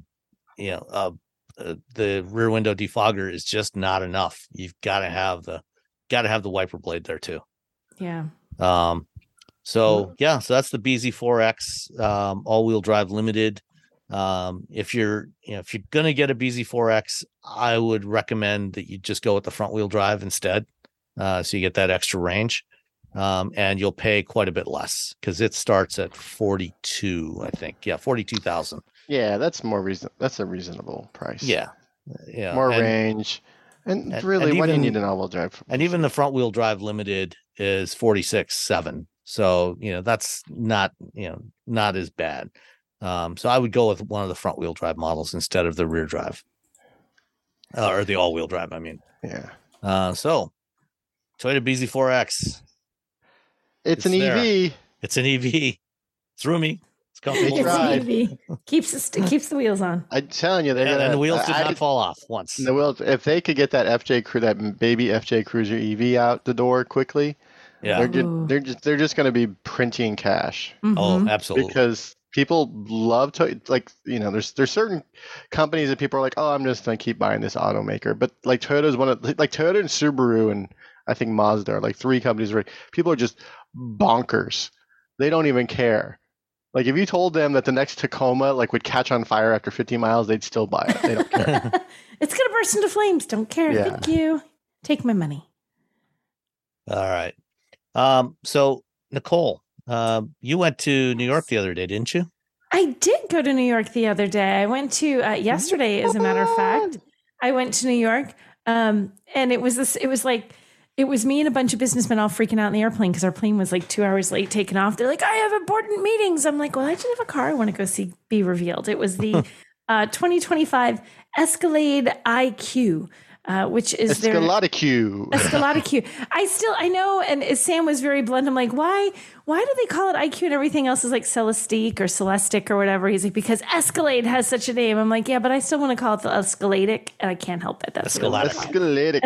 the rear window defogger is just not enough. You've got to have the wiper blade there too. Yeah. So that's the BZ4X all-wheel drive limited. If you're gonna get a BZ4X, I would recommend that you just go with the front wheel drive instead, so you get that extra range. And you'll pay quite a bit less because it starts at 42, I think. Yeah, 42,000. Yeah, that's that's a reasonable price. Yeah. More range. And really, why do you need an all-wheel drive? And even the front wheel drive limited is 46,700. So, that's not as bad. So I would go with one of the front wheel drive models instead of the rear drive. Or the all-wheel drive, I mean. Yeah. So Toyota BZ4X. It's an EV. It's an EV. It's roomy. It's comfortable. It's an EV. Keeps the wheels on. I'm telling you, and the wheels did not fall off once. The wheels, if they could get that baby FJ Cruiser EV out the door quickly, they're just going to be printing cash. Mm-hmm. Oh, absolutely. Because people love to there's certain companies that people are like, oh, I'm just going to keep buying this automaker, but Toyota's Toyota and Subaru and I think Mazda are three companies where people are just bonkers. They don't even care. If you told them that the next Tacoma would catch on fire after 50 miles, they'd still buy it. They don't care. It's going to burst into flames. Don't care. Yeah. Thank you. Take my money. All right. So Nicole, you went to New York the other day, didn't you? I did go to New York the other day. I went to yesterday, as a matter of fact. I went to New York, and it was it was me and a bunch of businessmen all freaking out in the airplane because our plane was like 2 hours late taking off. They're like, I have important meetings. I'm like, well, I just have a car I want to go see be revealed. It was the 2025 Escalade IQ. Which is Escalade Q. Escalade Q. I know, and Sam was very blunt. I'm like, why do they call it IQ and everything else is like Celestique or Celestic or whatever? He's like, because Escalade has such a name. I'm like, yeah, but I still want to call it the Escaladic, and I can't help it. That's Escaladic.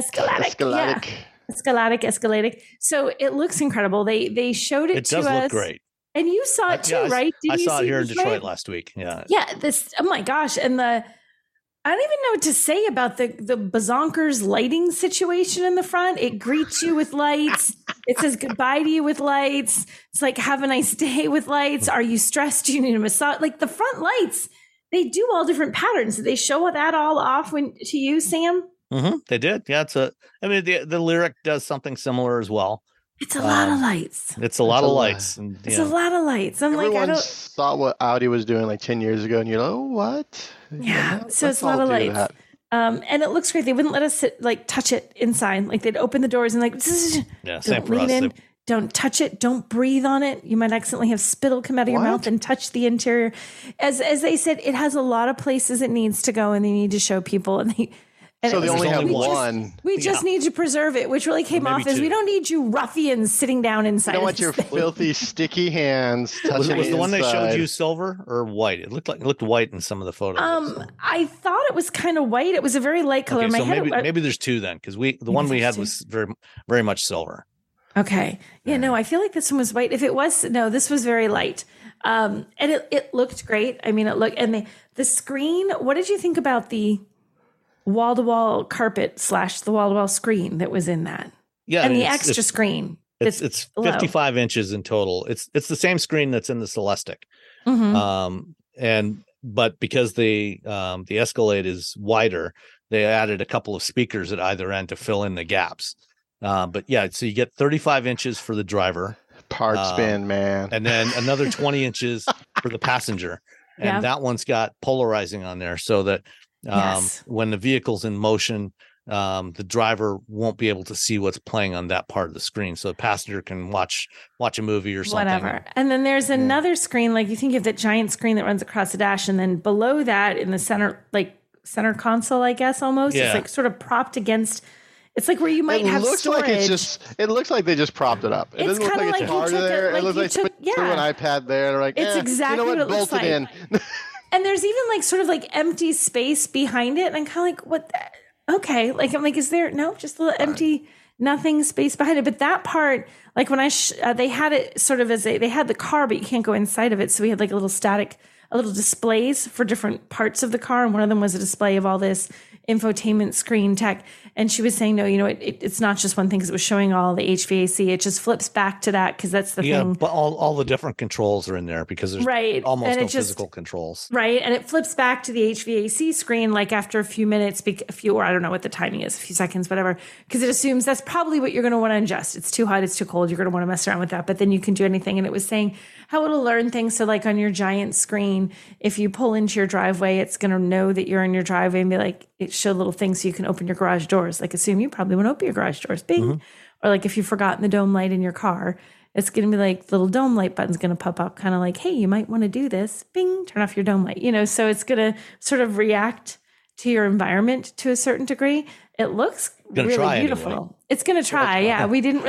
Escaladic. So it looks incredible. They showed it to us. It does look great. And you saw it too, right? I saw it here in Detroit last week. Yeah. Yeah. Oh my gosh. And I don't even know what to say about the bazonkers lighting situation in the front. It greets you with lights. It says goodbye to you with lights. It's like, have a nice day with lights. Are you stressed? Do you need a massage? Like the front lights, they do all different patterns. Did they show that all off to you, Sam? Mm-hmm. They did. Yeah. The Lyriq does something similar as well. It's a lot of lights. It's a lot of lights. And, it's a lot of lights. Everyone thought what Audi was doing like 10 years ago, and you're like, oh, what? Yeah. So it's a lot of lights. And it looks great. They wouldn't let us touch it inside. Like they'd open the doors and like, same for us. Don't touch it. Don't breathe on it. You might accidentally have spittle come out of your mouth and touch the interior. As they said, it has a lot of places it needs to go, and they need to show people. So they only have one. We just need to preserve it, which really came off as we don't need you ruffians sitting down inside. You don't want your filthy, sticky hands touching Was the one they showed you silver or white? It looked white in some of the photos. I thought it was kind of white. It was a very light color. Okay, so maybe there's two then, because the one we had was very, very much silver. Okay. Yeah, no, I feel like this one was white. If it was, no, this was very light. And it looked great. I mean, and the screen, what did you think about the wall-to-wall carpet / the wall-to-wall screen that was in that? Yeah. And the extra screen. It's 55 inches in total. It's the same screen that's in the Celestic. Mm-hmm. But because the Escalade is wider, they added a couple of speakers at either end to fill in the gaps. But yeah, so you get 35 inches for the driver. Part spin, man. And then another 20 inches for the passenger. And that one's got polarizing on there so that when the vehicle's in motion, the driver won't be able to see what's playing on that part of the screen. So the passenger can watch a movie or something. Whatever. And then there's another screen, like you think of that giant screen that runs across the dash. And then below that in the center console, I guess, almost. Yeah. It's like sort of propped against. It's like where you might have storage. It looks like they just propped it up. It doesn't look like it's hard there. It looks like they threw an iPad there. They're like, it's exactly what it looks like. In. And there's even like sort of like empty space behind it. And I'm kind of like, what? Okay. Like, I'm like, is there just a little empty, nothing space behind it. But that part, like when they had it sort of they had the car, but you can't go inside of it. So we had like a little displays for different parts of the car. And one of them was a display of all this infotainment screen tech. And she was saying, no, it's not just one thing because it was showing all the HVAC. It just flips back to that because that's the thing. But all the different controls are in there because there's almost no physical controls. Right. And it flips back to the HVAC screen like after a few minutes, or I don't know what the timing is, a few seconds, whatever, because it assumes that's probably what you're going to want to adjust. It's too hot, it's too cold. You're going to want to mess around with that. But then you can do anything. And it was saying how it'll learn things. So like on your giant screen, if you pull into your driveway, it's going to know that you're in your driveway and be like, it showed little things so you can open your garage doors. Like assume you probably want to open your garage doors, bing. Mm-hmm. Or like if you've forgotten the dome light in your car, it's going to be like the little dome light button's going to pop up kind of like, hey, you might want to do this, bing, turn off your dome light. So it's going to sort of react to your environment to a certain degree. It looks really beautiful. Anyway. It's going to try. Yeah. We didn't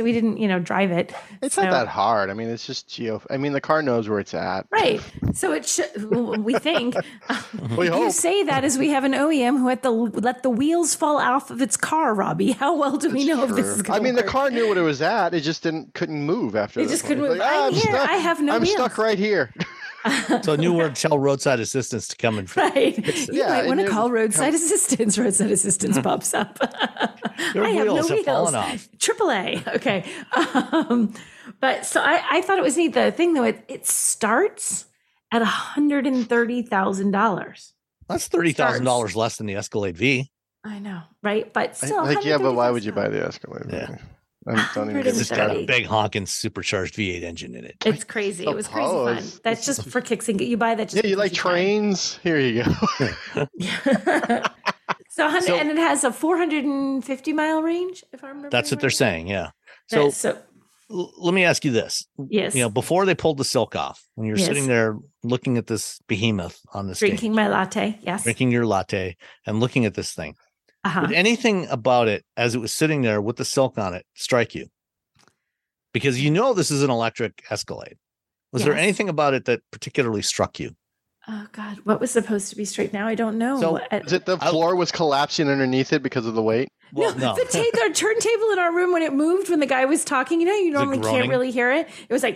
drive it. It's not that hard. I mean, it's just the car knows where it's at. Right. So it should, we think. We hope. You say that as we have an OEM who had to let the wheels fall off of its car, Robbie. How well do we know if this is going to work? The car knew what it was at. It just couldn't move after that. It just couldn't move. Like, I'm here. I have no wheels. I'm stuck right here. So a new word, tell roadside assistance to come and right. You might want to call roadside assistance. Roadside assistance pops up. Your wheels have fallen off. AAA. Okay. But so I thought it was neat. The thing though, it starts at $130,000. That's $30,000 less than the Escalade V. I know, right? But still, but why would you buy the Escalade V? Yeah. It's got a big honking supercharged V8 engine in it. It's crazy. It was crazy fun. That's just for kicks and you buy that. You like trains? Fun. Here you go. So, and it has a 450 mile range, if I remember. That's what they're saying. Yeah. So let me ask you this. Yes. Before they pulled the silk off, when you're sitting there looking at this behemoth on the drinking stage, my latte. Yes. Drinking your latte and looking at this thing. Uh-huh. Did anything about it as it was sitting there with the silk on it strike you? Because this is an electric Escalade. Was there anything about it that particularly struck you? Oh God, what was supposed to be straight now? I don't know. So is it the floor was collapsing underneath it because of the weight? Well, no. The turntable in our room when it moved, when the guy was talking, you normally can't really hear it. It was like,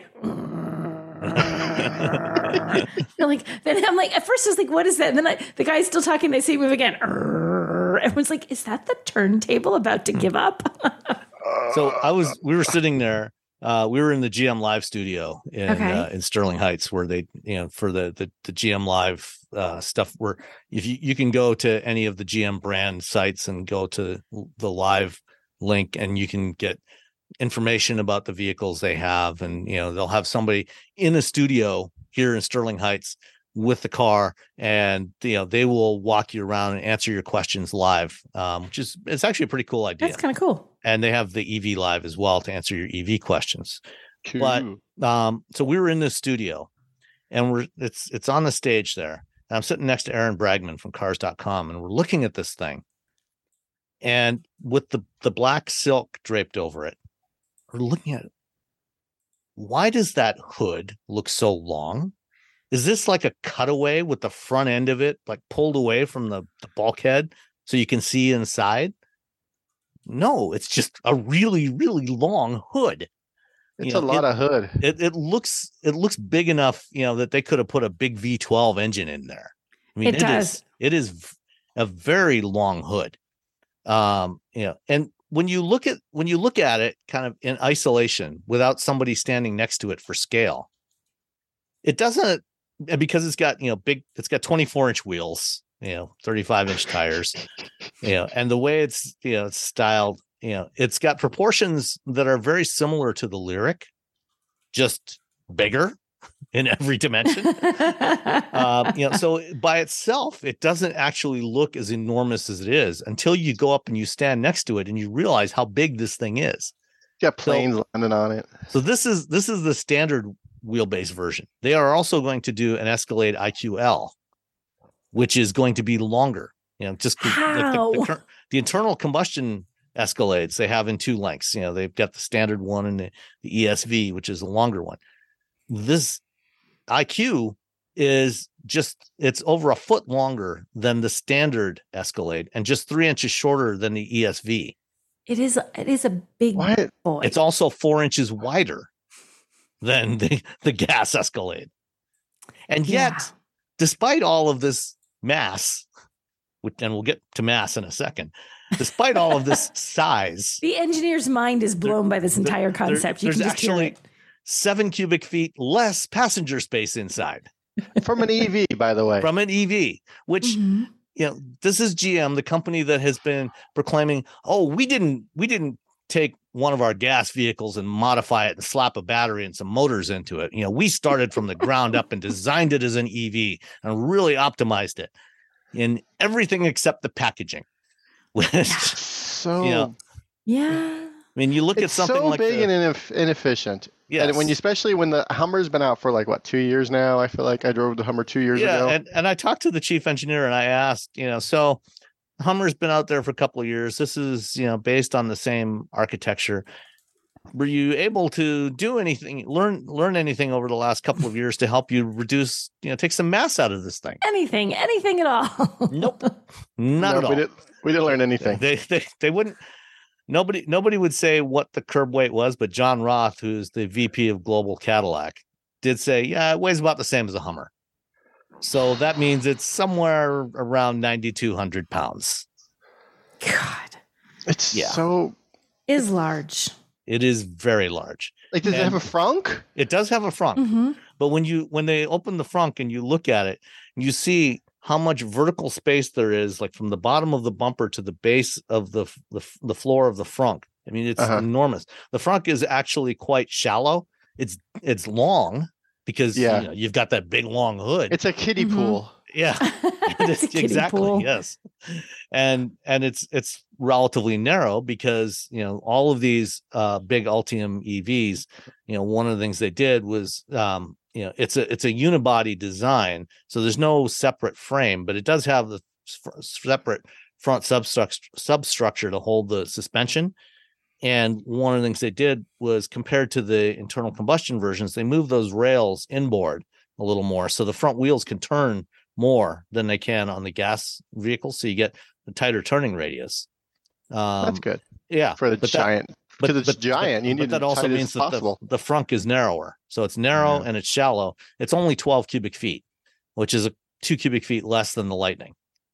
then I'm like, at first I was like, what is that? And then the guy's still talking. I say, move again. Everyone's like, is that the turntable about to give up? So we were sitting there. We were in the GM Live studio in Sterling Heights, where they, for the GM Live stuff, where if you can go to any of the GM brand sites and go to the live link, and you can get information about the vehicles they have, and they'll have somebody in a studio here in Sterling Heights with the car, and they will walk you around and answer your questions live, it's actually a pretty cool idea. That's kind of cool. And they have the EV Live as well to answer your EV questions. Cool. But so we were in the studio, and it's on the stage there. And I'm sitting next to Aaron Bragman from Cars.com, and we're looking at this thing, and with the black silk draped over it, we're looking at it. Why does that hood look so long? Is this like a cutaway with the front end of it like pulled away from the bulkhead so you can see inside? No, it's just a really, really long hood. It's a lot of hood. It looks big enough, that they could have put a big V12 engine in there. I mean, it is a very long hood. And when you look at it kind of in isolation without somebody standing next to it for scale, it doesn't, because it's got, it's got 24-inch wheels, 35-inch tires, and the way it's, it's styled, it's got proportions that are very similar to the Lyriq, just bigger in every dimension. So by itself, it doesn't actually look as enormous as it is until you go up and you stand next to it and you realize how big this thing is. Got planes landing on it. So this is the standard wheelbase version. They are also going to do an Escalade IQL, which is going to be longer. Just like the internal combustion Escalades they have in two lengths. They've got the standard one and the ESV, which is a longer one. This IQ is it's over a foot longer than the standard Escalade and just 3 inches shorter than the ESV. It is a big boy. It's also 4 inches wider than the gas Escalade. And yet, despite all of this mass, and we'll get to mass in a second, despite all of this size, the engineer's mind is blown by this entire concept. There's actually 7 cubic feet less passenger space inside. From an EV, by the way. From an EV, which this is GM, the company that has been proclaiming, we didn't take one of our gas vehicles and modify it and slap a battery and some motors into it. We started from the ground up and designed it as an EV and really optimized it in everything except the packaging. So I mean, you look at something so like big and inefficient. Yes. And especially when the Hummer's been out for 2 years now. I feel like I drove the Hummer 2 years ago. And I talked to the chief engineer and I asked, so Hummer's been out there for a couple of years. This is, based on the same architecture. Were you able to do anything, learn anything over the last couple of years to help you reduce, take some mass out of this thing? Anything at all? Nope, not at all. We didn't learn anything. They wouldn't. Nobody would say what the curb weight was, but John Roth, who's the VP of Global Cadillac, did say, it weighs about the same as a Hummer. So that means it's somewhere around 9,200 pounds. God, it's is large. It is very large. Does it have a frunk? It does have a frunk. Mm-hmm. But when they open the frunk and you look at it, you see how much vertical space there is, like from the bottom of the bumper to the base of the floor of the frunk. I mean, it's enormous. The frunk is actually quite shallow. It's long because you've got that big long hood. It's a kiddie pool. Yeah, It's a kiddie exactly. pool. Yes, and it's relatively narrow because all of these big Ultium EVs. One of the things they did was it's a unibody design, so there's no separate frame, but it does have the separate front substructure to hold the suspension. And one of the things they did was, compared to the internal combustion versions, they moved those rails inboard a little more, so the front wheels can turn more than they can on the gas vehicle, so you get the tighter turning radius. That's good. Yeah, for the giant. Because it's giant, you need that also means that the frunk is narrower, so it's narrow and it's shallow. It's only 12 cubic feet, which is 2 cubic feet less than the Lightning.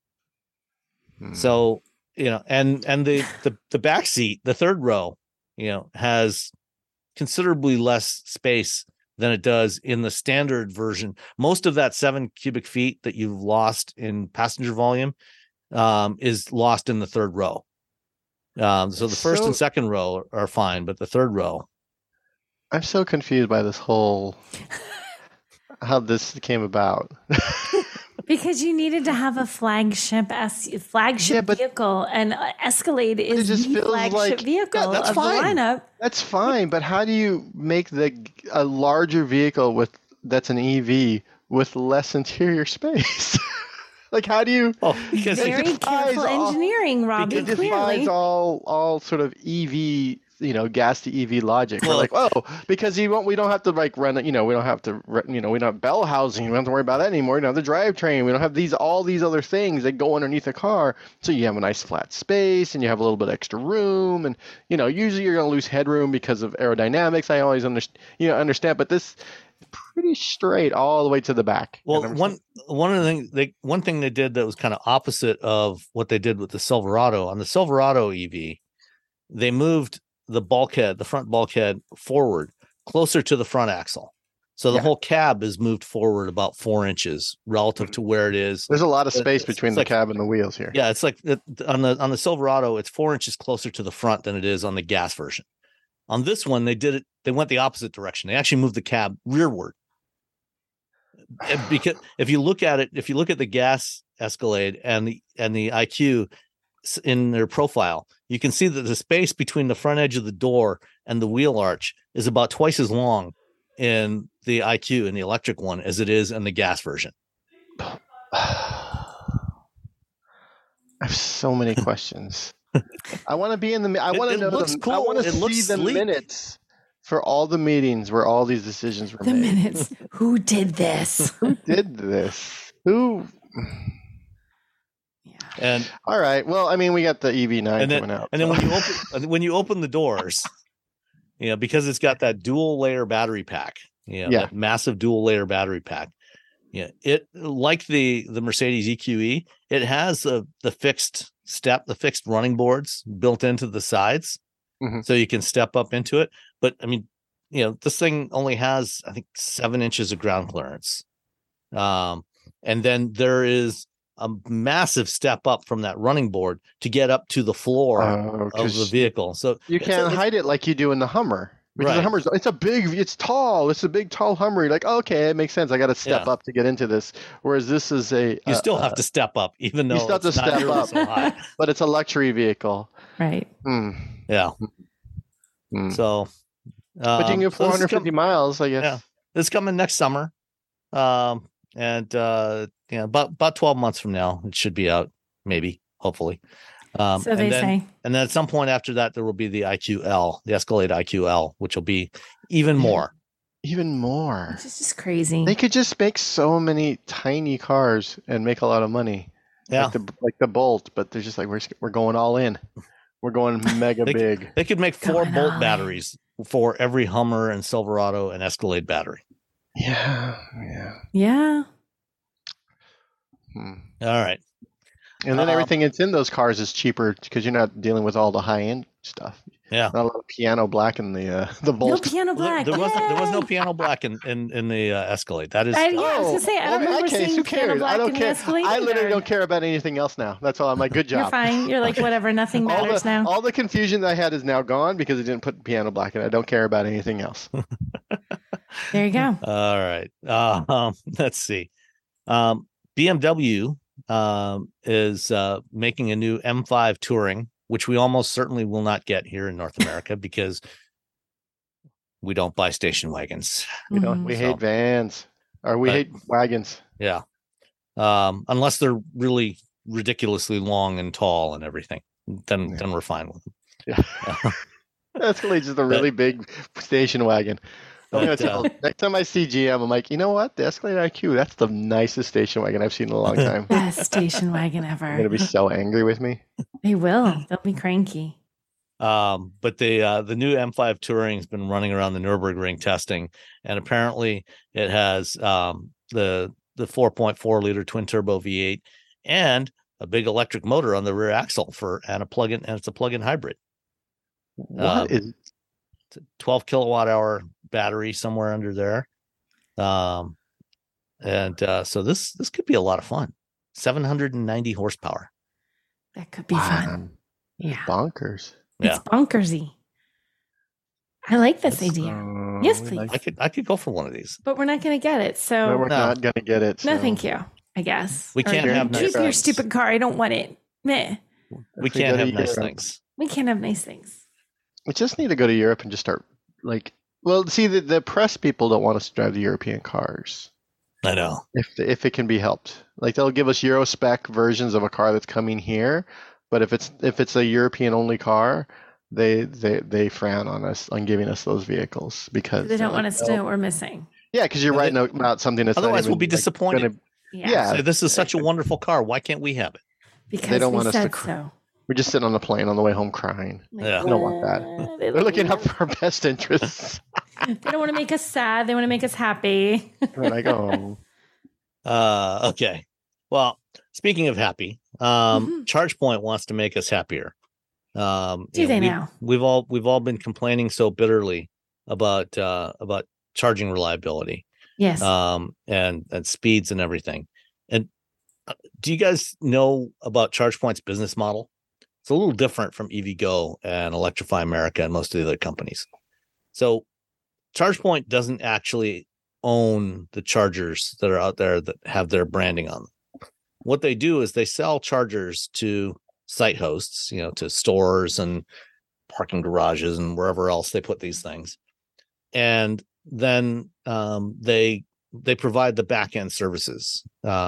So and the back seat, the third row, has considerably less space than it does in the standard version. Most of that 7 cubic feet that you've lost in passenger volume is lost in the third row. So the first and second row are fine, but the third row. I'm so confused by this whole how this came about. Because you needed to have a flagship vehicle, and Escalade is the flagship vehicle of the lineup. That's fine, but how do you make a larger vehicle that's an EV with less interior space? Like, how do you? Because very careful engineering, Robbie. It defies all sort of EV, gas to EV logic. We're like, because we don't have to run it. We don't have to, we don't have bell housing. We don't have to worry about that anymore. We don't have the drivetrain. We don't have all these other things that go underneath the car. So you have a nice flat space, and you have a little bit extra room, and usually you're going to lose headroom because of aerodynamics. I always understand, but this. Pretty straight all the way to the back. Well, one thing they did that was kind of opposite of what they did with the Silverado. On the Silverado EV, they moved the front bulkhead forward closer to the front axle. So the whole cab is moved forward about 4 inches relative to where it is. There's a lot of space between the cab and the wheels here. Yeah, it's like on the Silverado, it's 4 inches closer to the front than it is on the gas version. On this one, they went the opposite direction. They actually moved the cab rearward. Because if you look at the gas Escalade and the IQ in their profile, you can see that the space between the front edge of the door and the wheel arch is about twice as long in the IQ, in the electric one, as it is in the gas version. I have so many questions. I want to be in the. I want to know. Cool. I want to see the minutes for all the meetings where all these decisions were made. The minutes. Who did this? Who did this? Who? Yeah. And all right. Well, I mean, we got the EV9 coming out. And then when you open the doors, because it's got that dual layer battery pack, that massive dual layer battery pack. Yeah, it like the Mercedes EQE, it has the fixed running boards built into the sides, so you can step up into it. But I mean, this thing only has, I think, 7 inches of ground clearance, and then there is a massive step up from that running board to get up to the floor of the vehicle. So you can't hide it like you do in the Hummer. Because the Hummer's, it's tall. It's a big, tall Hummer. You're like, okay, it makes sense. I got to step up to get into this. Whereas this is you still have to step up, even though you still have to step up. So high. But it's a luxury vehicle. Right. Yeah. So, but you can go 450 miles, I guess. Yeah, it's coming next summer, and about 12 months from now, it should be out. Maybe, hopefully. So they say. And then at some point after that, there will be the IQL, the Escalade IQL, which will be even more. Even more. It's just crazy. They could just make so many tiny cars and make a lot of money. Yeah. Like the Bolt, but they're just like, we're going all in. We're going mega big. They could make 4 Bolt batteries for every Hummer and Silverado and Escalade battery. Yeah. All right. And then everything that's in those cars is cheaper because you're not dealing with all the high end stuff. Yeah, not a lot of piano black in the Bolt. No piano black. There was no piano black in the Escalade. That is. I was gonna say I don't remember seeing piano black in the Escalade. I literally don't care about anything else now. That's all. I'm like, good job. You're fine. You're like, whatever. Nothing matters now. All the confusion I had is now gone because it didn't put piano black in. I don't care about anything else. There you go. All right. Let's see. BMW is making a new M5 Touring, which we almost certainly will not get here in North America because we don't buy station wagons. We don't. We hate vans, or we hate wagons. Yeah, unless they're really ridiculously long and tall and everything, then we're fine with them. Yeah. Escalade's just a really big station wagon. I'm gonna tell. Next time I see GM, I'm like, you know what? The Escalade IQ, that's the nicest station wagon I've seen in a long time. Best station wagon ever. They're gonna be so angry with me. They will. They'll be cranky. But the new M5 Touring has been running around the Nürburgring testing, and apparently it has the 4.4 liter twin turbo V8 and a big electric motor on the rear axle and it's a plug-in hybrid. What is 12 kilowatt hour battery somewhere under there. So this could be a lot of fun. 790 horsepower. That could be fun. Yeah. Bonkers. It's bonkersy. I like this idea. Yes, please. I could go for one of these. But we're not going to get it. So no, we're not going to get it. So. No, thank you. I guess. We can't have keep your stupid car. I don't want it. Meh. We can't have nice things. We can't have nice things. We just need to go to Europe and just start see the press people don't want us to drive the European cars. I know. If it can be helped. Like they'll give us Euro spec versions of a car that's coming here, but if it's a European only car, they frown on us on giving us those vehicles because they don't want us to know what we're missing. Yeah, because you're writing about something that's otherwise we'll be disappointed. Yeah. So this is such a wonderful car. Why can't we have it? Because they don't we want us said to so. We're just sitting on the plane on the way home crying. Yeah. We don't want that. They're looking out for our best interests. They don't want to make us sad. They want to make us happy. We're like, oh. Okay. Well, speaking of happy, ChargePoint wants to make us happier. Do they now? We've all been complaining so bitterly about charging reliability. Yes. And speeds and everything. And do you guys know about ChargePoint's business model? It's a little different from EVgo and Electrify America and most of the other companies. So ChargePoint doesn't actually own the chargers that are out there that have their branding on them. What they do is they sell chargers to site hosts, to stores and parking garages and wherever else they put these things. And then they provide the back end services,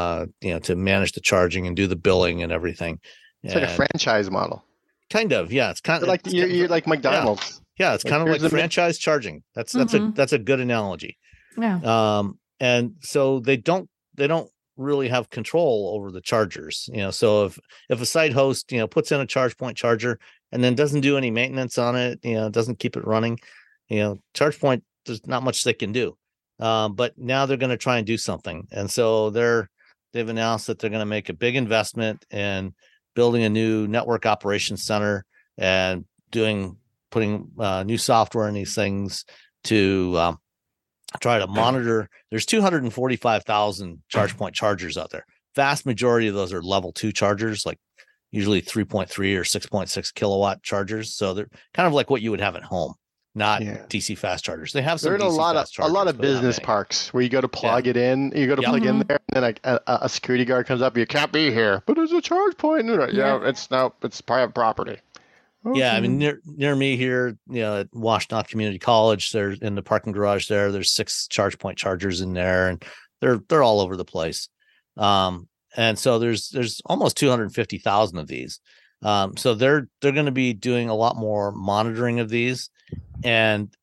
to manage the charging and do the billing and everything. It's like a franchise model. Kind of, yeah. It's kind of like you're like McDonald's. Yeah, it's kind of like franchise charging. That's a good analogy. Yeah. And so they don't really have control over the chargers. So if a site host puts in a ChargePoint charger and then doesn't do any maintenance on it, doesn't keep it running, ChargePoint, there's not much they can do. But now they're going to try and do something, and so they've announced that they're going to make a big investment in building a new network operations center and putting new software in these things to try to monitor. There's 245,000 ChargePoint chargers out there. Vast majority of those are level 2 chargers, like usually 3.3 or 6.6 kilowatt chargers. So they're kind of like what you would have at home. Not DC fast chargers. They have some. They're in a lot of business parks where you go to plug it in. You go to plug in there, and then a security guard comes up. You can't be here, but there's a charge point. It's private property. Okay. Yeah, I mean near me here, at Washtenaw Community College, there's in the parking garage there. There's 6 ChargePoint chargers in there, and they're all over the place. And so there's almost 250,000 of these. So they're going to be doing a lot more monitoring of these. And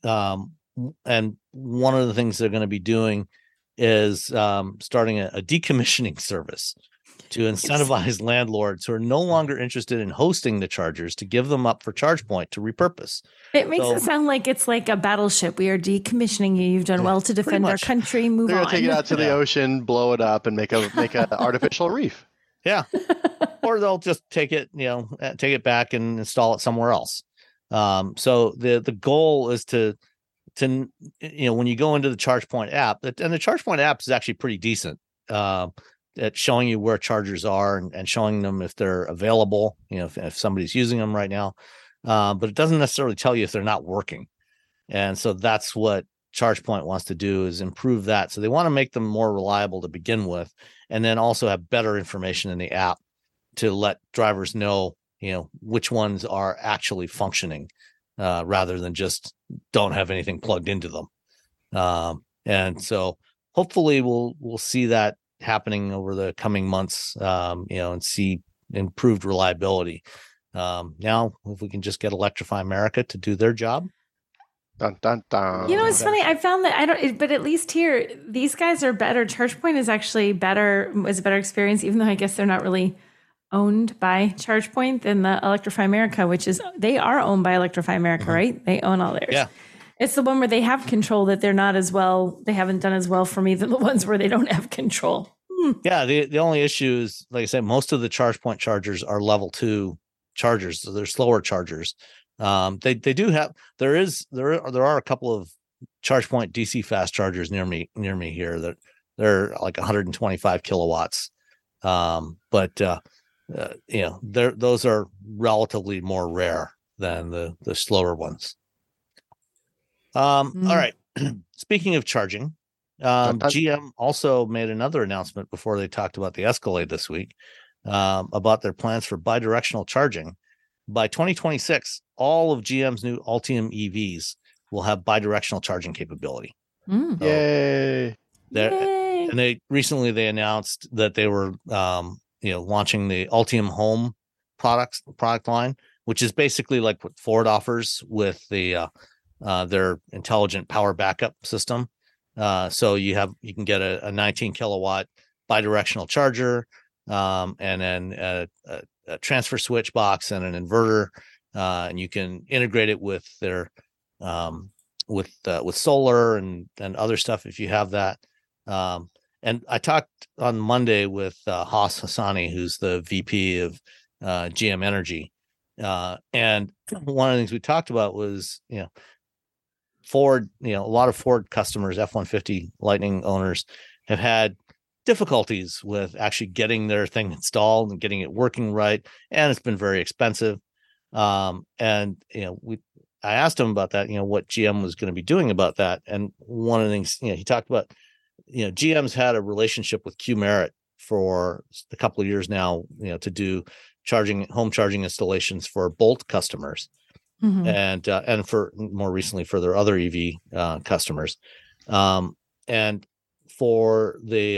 one of the things they're going to be doing is starting a decommissioning service to incentivize landlords who are no longer interested in hosting the chargers to give them up for ChargePoint to repurpose. It makes it sound like it's like a battleship. We are decommissioning you. You've done well to defend our country. Move on. They're going to take it out to the ocean, blow it up, and make a artificial reef. Yeah. Or they'll just take it back and install it somewhere else. So the goal is to when you go into the ChargePoint app, and the ChargePoint app is actually pretty decent at showing you where chargers are and showing them if they're available, if somebody's using them right now. But it doesn't necessarily tell you if they're not working. And so that's what ChargePoint wants to do is improve that. So they want to make them more reliable to begin with, and then also have better information in the app to let drivers know, which ones are actually functioning, rather than just don't have anything plugged into them. And so hopefully we'll see that happening over the coming months, and see improved reliability. Now, if we can just get Electrify America to do their job. Dun, dun, dun. It's funny. I found that but at least here, these guys are better. ChargePoint is actually is a better experience, even though I guess they're not really owned by ChargePoint than the Electrify America, they are owned by Electrify America, right? They own all theirs. Yeah. It's the one where they have control that they haven't done as well for me than the ones where they don't have control. Yeah. The only issue is, like I said, most of the ChargePoint chargers are level 2 chargers. So they're slower chargers. They do have, there are a couple of ChargePoint DC fast chargers near me here that they're like 125 kilowatts. But those are relatively more rare than the slower ones. All right. Speaking of charging, GM also made another announcement before they talked about the Escalade this week, about their plans for bidirectional charging. By 2026, all of GM's new Ultium EVs will have bidirectional charging capability. Yay! And they recently announced that they were launching the Ultium Home product line, which is basically like what Ford offers with the their intelligent power backup system. So you can get a 19 kilowatt bidirectional charger, and then a transfer switch box and an inverter, and you can integrate it with their with solar and other stuff if you have that. And I talked on Monday with Haas Hassani, who's the VP of GM Energy, and one of the things we talked about was Ford. A lot of Ford customers, F-150 Lightning owners, have had difficulties with actually getting their thing installed and getting it working right, and it's been very expensive. And I asked him about that, what GM was going to be doing about that, and one of the things he talked about, GM's had a relationship with Qmerit for a couple of years now, to do home charging installations for Bolt customers, and for more recently for their other EV customers, and for the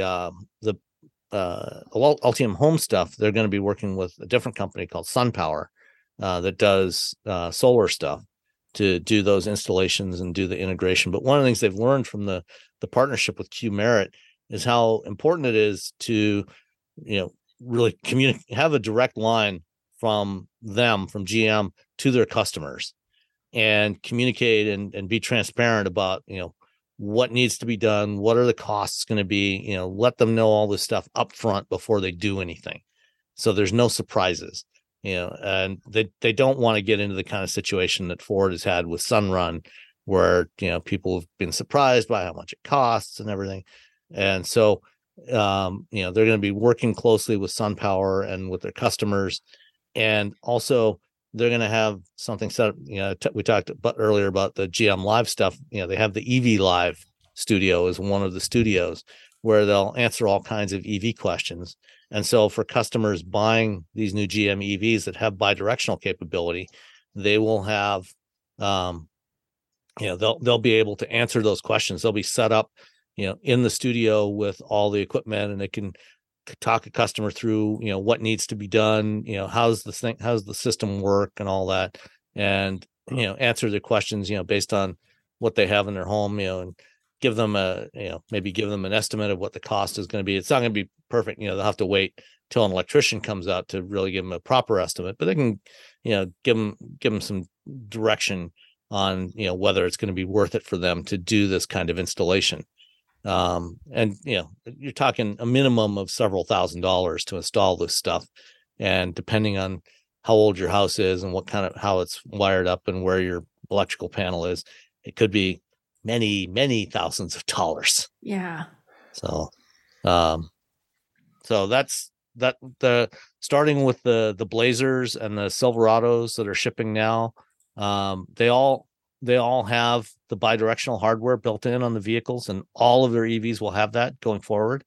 Ultium Home stuff, they're going to be working with a different company called SunPower that does solar stuff to do those installations and do the integration. But one of the things they've learned from the partnership with Qmerit is how important it is to really have a direct line from GM to their customers, and communicate and be transparent about what needs to be done, what are the costs going to be, let them know all this stuff up front before they do anything, so there's no surprises. And they don't want to get into the kind of situation that Ford has had with Sunrun, where people have been surprised by how much it costs and everything. And so they're going to be working closely with SunPower and with their customers, and also they're going to have something set up. We talked earlier about the GM Live stuff. They have the EV Live studio as one of the studios where they'll answer all kinds of EV questions. And so for customers buying these new GM EVs that have bidirectional capability, they will have, they'll be able to answer those questions. They'll be set up, in the studio with all the equipment, and they can talk a customer through, what needs to be done, how's the system work and all that, and, answer their questions, based on what they have in their home, and give them maybe give them an estimate of what the cost is going to be. It's not going to be perfect. They'll have to wait till an electrician comes out to really give them a proper estimate, but they can, give them some direction on, whether it's going to be worth it for them to do this kind of installation. And you're talking a minimum of several $1,000s to install this stuff. And depending on how old your house is and how it's wired up and where your electrical panel is, it could be many, many thousands of dollars. Yeah. So that's starting with the Blazers and the Silverados that are shipping now. they all have the bidirectional hardware built in on the vehicles, and all of their EVs will have that going forward.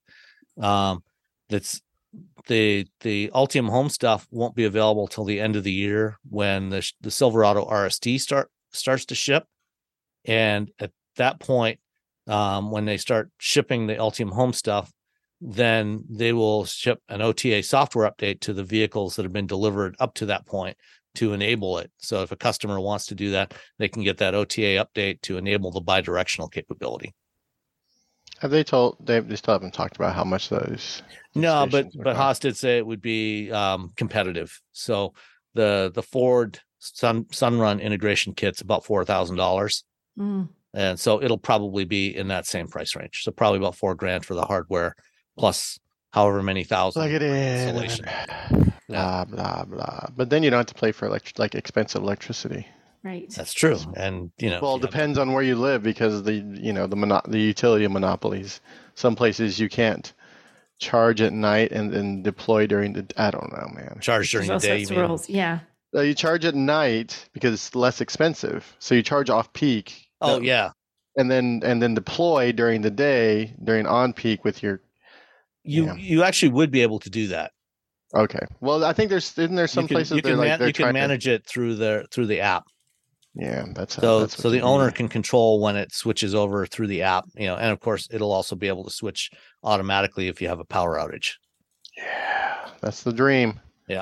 That's the Ultium Home stuff won't be available till the end of the year when the Silverado RST starts to ship. And at that point, when they start shipping the Ultium Home stuff, then they will ship an OTA software update to the vehicles that have been delivered up to that point to enable it. So if a customer wants to do that, they can get that OTA update to enable the bidirectional capability. Have they still haven't talked about how much those? No, but Haas did say it would be competitive. So the Ford Sunrun integration kit's about $4,000. And so it'll probably be in that same price range. So probably about $4,000 for the hardware, plus however many thousand plug it in, installation. Blah blah blah. But then you don't have to pay for expensive electricity. Right. That's true. And well, it depends on where you live, because the utility monopolies. Some places you can't charge at night and then deploy during the. I don't know, man. Charge during the day. Rules. Yeah. You charge at night because it's less expensive. So you charge off peak. Oh yeah. And then deploy during the day during on peak with your. You actually would be able to do that. Okay. Well, I think isn't there some places you can manage it through the app. Yeah, that's so the owner can control when it switches over through the app, and of course it'll also be able to switch automatically if you have a power outage. Yeah, that's the dream. Yeah.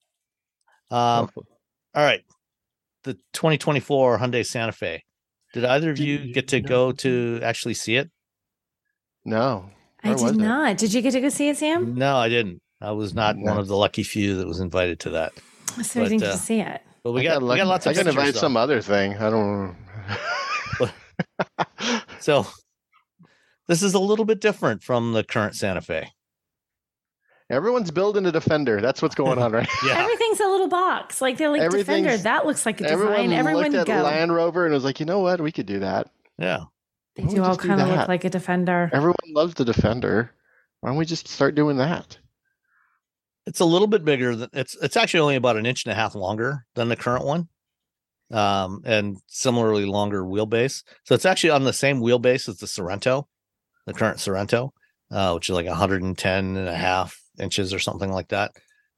All right. The 2024 Hyundai Santa Fe. Did either of you get to go to actually see it? No. I did not. Did you get to go see it, Sam? No, I didn't. I was not one of the lucky few that was invited to that. So I didn't get to see it. But we got lots of pictures. I got invited some other thing. I don't know. So this is a little bit different from the current Santa Fe. Everyone's building a Defender. That's what's going on, right? Yeah. Everything's a little box. Like they're like Defender. That looks like a design. Everyone looked at Land Rover and was like, you know what? We could do that. Yeah. They do all kind of look like a Defender. Everyone loves the Defender. Why don't we just start doing that? It's a little bit bigger than it's actually only about 1.5 inches longer than the current one. And similarly longer wheelbase. So it's actually on the same wheelbase as the Sorento, the current Sorento, which is like 110.5 inches or something like that.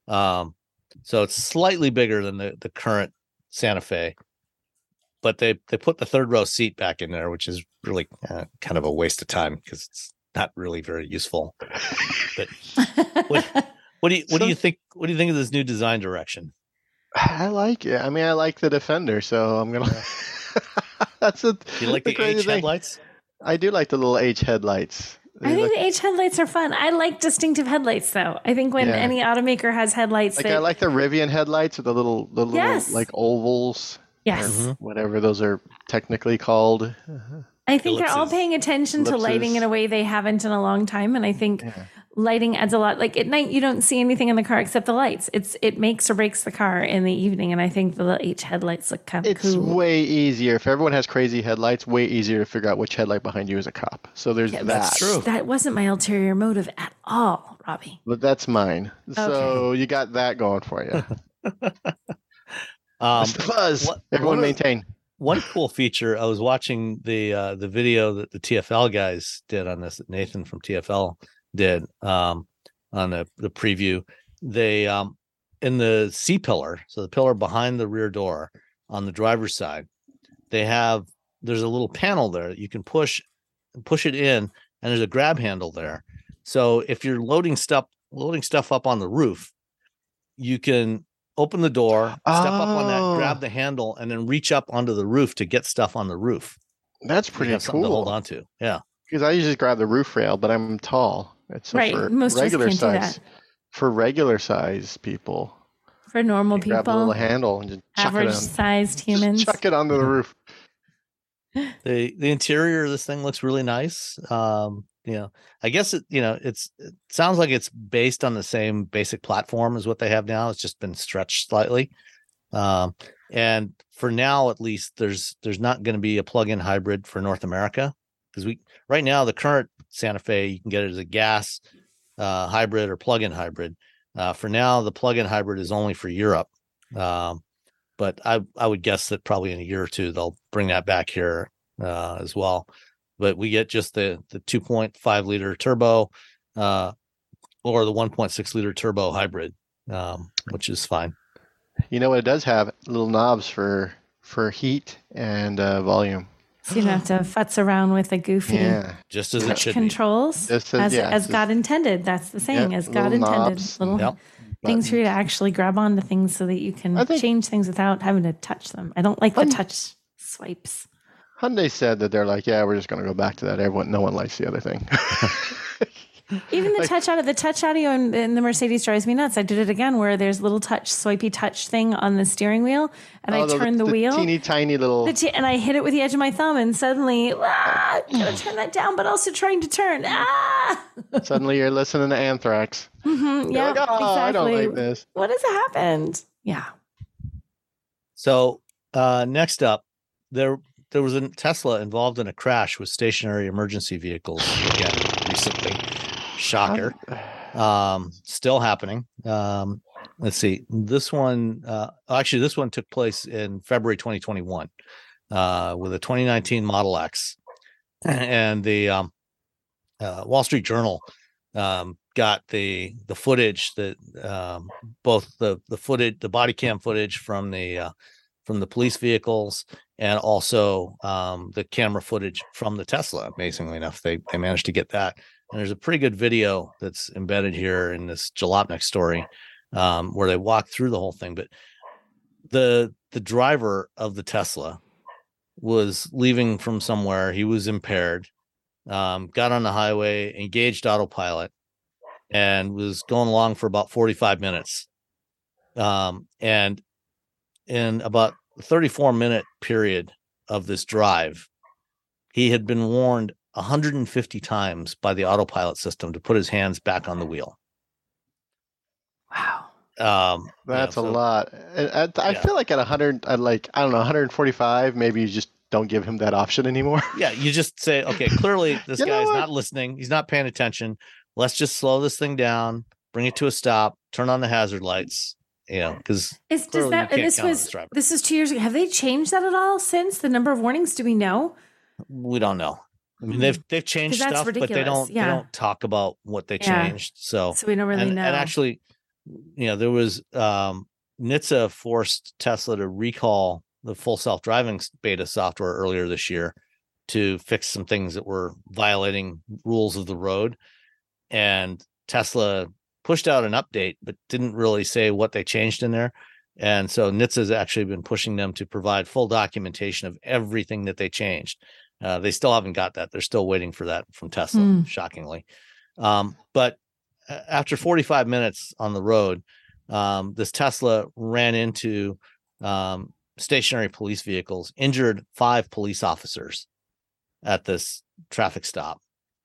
So it's slightly bigger than the current Santa Fe, but they put the third row seat back in there, which is really kind of a waste of time because it's not really very useful. But what do you think? What do you think of this new design direction? I like it. I mean, I like the Defender, so I'm gonna. That's it. You like the H headlights? I do like the little H headlights. I think the H headlights are fun. I like distinctive headlights, though. I think when any automaker has headlights, I like the Rivian headlights with the little like ovals. Yes, whatever those are technically called. I think they're all paying attention to lighting in a way they haven't in a long time, and I think lighting adds a lot. Like at night, you don't see anything in the car except the lights. It makes or breaks the car in the evening, and I think the little H headlights look kind of cool. It's way easier if everyone has crazy headlights. Way easier to figure out which headlight behind you is a cop. So there's that. That's true. That wasn't my ulterior motive at all, Robbie. But that's mine. Okay. So you got that going for you. The buzz. Everyone maintain. One cool feature, I was watching the video that the TFL guys did on this, that Nathan from TFL did on the preview. They in the C-pillar, so the pillar behind the rear door on the driver's side, there's a little panel there that you can push it in, and there's a grab handle there. So if you're loading stuff up on the roof, you can open the door, step up on that, grab the handle, and then reach up onto the roof to get stuff on the roof. That's pretty cool. Something to hold on to. Yeah. Because I usually grab the roof rail, but I'm tall. It's right. For most regular size. For regular size people. For normal people. Grab a little handle and just average sized humans. Chuck it onto the roof. The interior of this thing looks really nice. I guess it sounds like it's based on the same basic platform as what they have now. It's just been stretched slightly. And for now, at least, there's not going to be a plug-in hybrid for North America, because right now the current Santa Fe, you can get it as a gas hybrid or plug-in hybrid. For now, the plug-in hybrid is only for Europe. but I would guess that probably in a year or two they'll bring that back here as well. But we get just the 2.5 liter turbo or the 1.6 liter turbo hybrid, which is fine. You know what it does have? Little knobs for heat and volume. So you don't have to futz around with a goofy just as it should controls as God intended. That's the saying, as God intended. Knobs. Little things for you to actually grab onto things so that you can change things without having to touch them. I don't like the touch swipes. Hyundai said that they're like, we're just going to go back to that. No one likes the other thing. Even the touch audio in the Mercedes drives me nuts. I did it again where there's a little swipey touch thing on the steering wheel, and I turn the wheel, teeny tiny little, and I hit it with the edge of my thumb, and suddenly, gotta turn that down, but also trying to turn. Suddenly you're listening to Anthrax. Mm-hmm, yeah, like, exactly. I don't like this. What has happened? Yeah. So next up, there was a Tesla involved in a crash with stationary emergency vehicles again recently. Shocker. Still happening. Let's see. This one, this one took place in February 2021 with a 2019 Model X. And the Wall Street Journal got the footage that both the footage, the body cam footage from the police vehicles, and also the camera footage from the Tesla. Amazingly enough, they managed to get that. And there's a pretty good video that's embedded here in this Jalopnik story where they walk through the whole thing. But the driver of the Tesla was leaving from somewhere. He was impaired, got on the highway, engaged autopilot, and was going along for about 45 minutes. And in about a 34-minute period of this drive, he had been warned 150 times by the autopilot system to put his hands back on the wheel. Wow. That's a lot. I feel like at 100, I don't know, 145, maybe you just don't give him that option anymore. Yeah, you just say, okay, clearly this guy's not listening. He's not paying attention. Let's just slow this thing down, bring it to a stop, turn on the hazard lights. Because this is 2 years ago. Have they changed that at all since? The number of warnings? Do we know? We don't know. I mean, they've changed stuff, but they don't talk about what they changed. So we don't really know. And actually, there was NHTSA forced Tesla to recall the full self-driving beta software earlier this year to fix some things that were violating rules of the road. And Tesla pushed out an update, but didn't really say what they changed in there. And so NHTSA has actually been pushing them to provide full documentation of everything that they changed. They still haven't got that. They're still waiting for that from Tesla, shockingly. But after 45 minutes on the road, this Tesla ran into stationary police vehicles, injured 5 police officers at this traffic stop.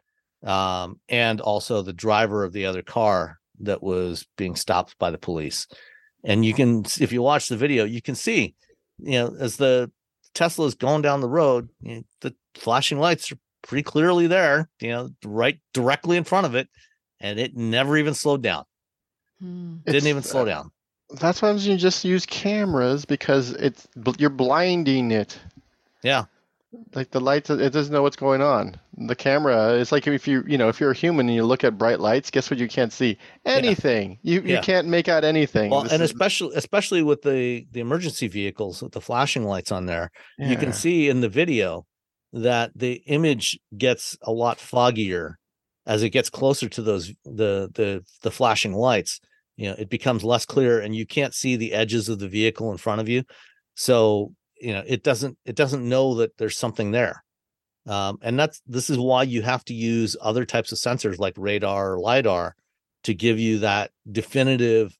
And also the driver of the other car that was being stopped by the police. And you can, if you watch the video, you can see, as the Tesla is going down the road, the flashing lights are pretty clearly there, right directly in front of it, and it never even slowed down. Didn't even slow down. That's why you just use cameras, because you're blinding it. Yeah. Like the lights, it doesn't know what's going on. The camera, it's like if you're a human and you look at bright lights, guess what? You can't see anything. You can't make out anything. Well, especially with the emergency vehicles with the flashing lights on there, you can see in the video that the image gets a lot foggier as it gets closer to those the flashing lights. It becomes less clear, and you can't see the edges of the vehicle in front of you. So it doesn't know that there's something there. And this is why you have to use other types of sensors like radar or LiDAR to give you that definitive,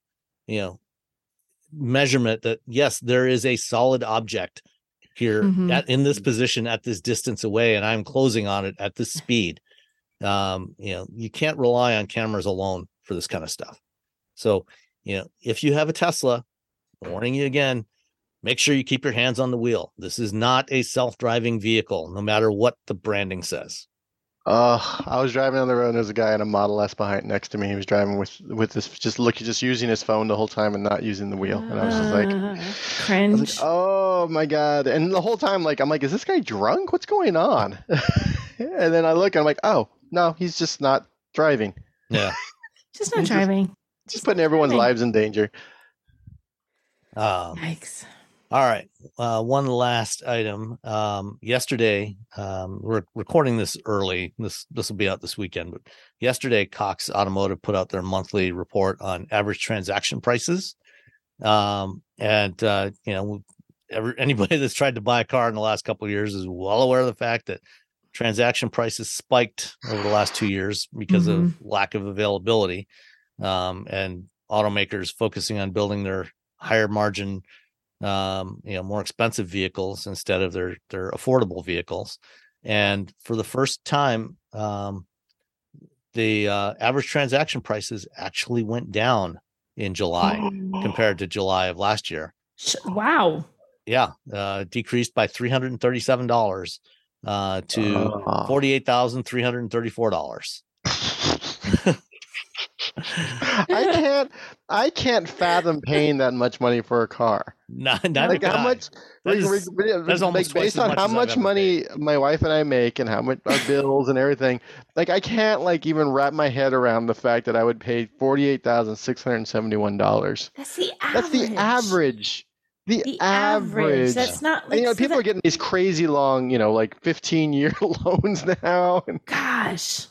measurement that, yes, there is a solid object here in this position at this distance away, and I'm closing on it at this speed. You can't rely on cameras alone for this kind of stuff. So, if you have a Tesla, warning you again, make sure you keep your hands on the wheel. This is not a self-driving vehicle, no matter what the branding says. I was driving on the road and there's a guy in a Model S behind next to me. He was driving with this just using his phone the whole time and not using the wheel. And I was just like, cringe. oh my God. And the whole time, like, I'm like, is this guy drunk? What's going on? And then I look and I'm like, oh no, he's just not driving. Yeah. Just not driving. Just putting everyone's lives in danger. Yikes. All right. One last item. Yesterday, we're recording this early. This will be out this weekend. But yesterday, Cox Automotive put out their monthly report on average transaction prices. Anybody that's tried to buy a car in the last couple of years is well aware of the fact that transaction prices spiked over the last 2 years because of lack of availability, and automakers focusing on building their higher margin, more expensive vehicles instead of their affordable vehicles. And for the first time, the average transaction prices actually went down in July compared to July of last year. Wow. Yeah. Decreased by $337 to $48,334. I can't fathom paying that much money for a car. Not like how much that's almost based on how much money my wife and I make and how much our bills and everything. Like I can't like even wrap my head around the fact that I would pay $48,671. That's the average. The average. That's not like people are getting these crazy long, like 15-year loans now. Gosh.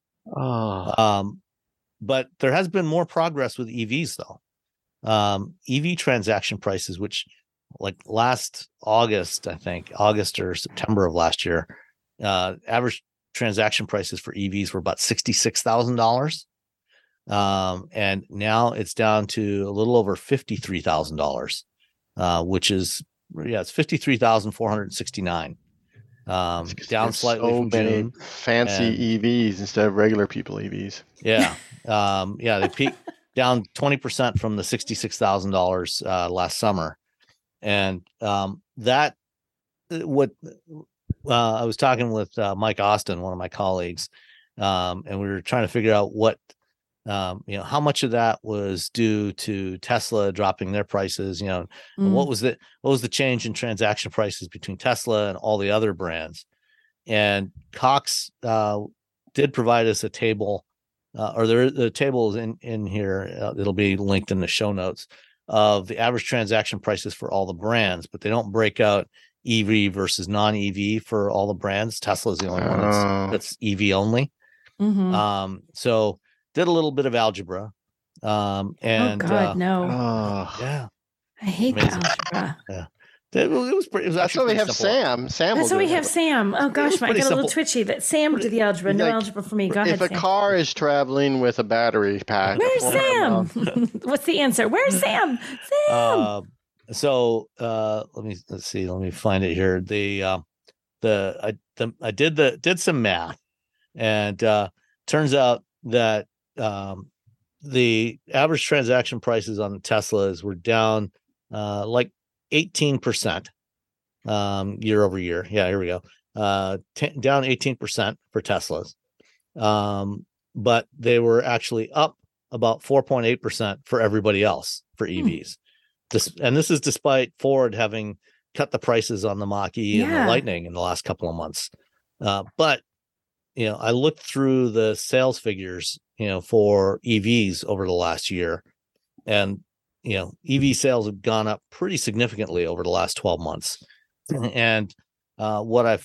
But there has been more progress with EVs, though. EV transaction prices, which like last August, I think, August or September of last year, average transaction prices for EVs were about $66,000. And now it's down to a little over $53,000, which is, it's $53,469. Down slightly from June. Fancy EVs instead of regular people EVs. Yeah. They peaked down 20% from the $66,000 last summer. And I was talking with Mike Austin, one of my colleagues, and we were trying to figure out what, how much of that was due to Tesla dropping their prices, and what was the change in transaction prices between Tesla and all the other brands. And Cox did provide us a table, or the table is in here. It'll be linked in the show notes of the average transaction prices for all the brands, but they don't break out EV versus non-EV for all the brands. Tesla is the only one that's EV only. So did a little bit of algebra. No. Yeah. I hate algebra. Yeah. It was That's why we have simple. Sam. That's why we have Sam. Oh gosh, I got a little twitchy that Sam did the algebra. No algebra for me. Go ahead. If a car is traveling with a battery pack, where's Sam? What's the answer? Where's Sam? Sam. Let's see. Let me find it here. I did some math, and turns out that the average transaction prices on the Teslas were down like 18% year over year. Yeah, here we go. Down 18% for Teslas. But they were actually up about 4.8% for everybody else for EVs. This is despite Ford having cut the prices on the Mach-E and the Lightning in the last couple of months. But I looked through the sales figures, for EVs over the last year, and EV sales have gone up pretty significantly over the last 12 months. And what I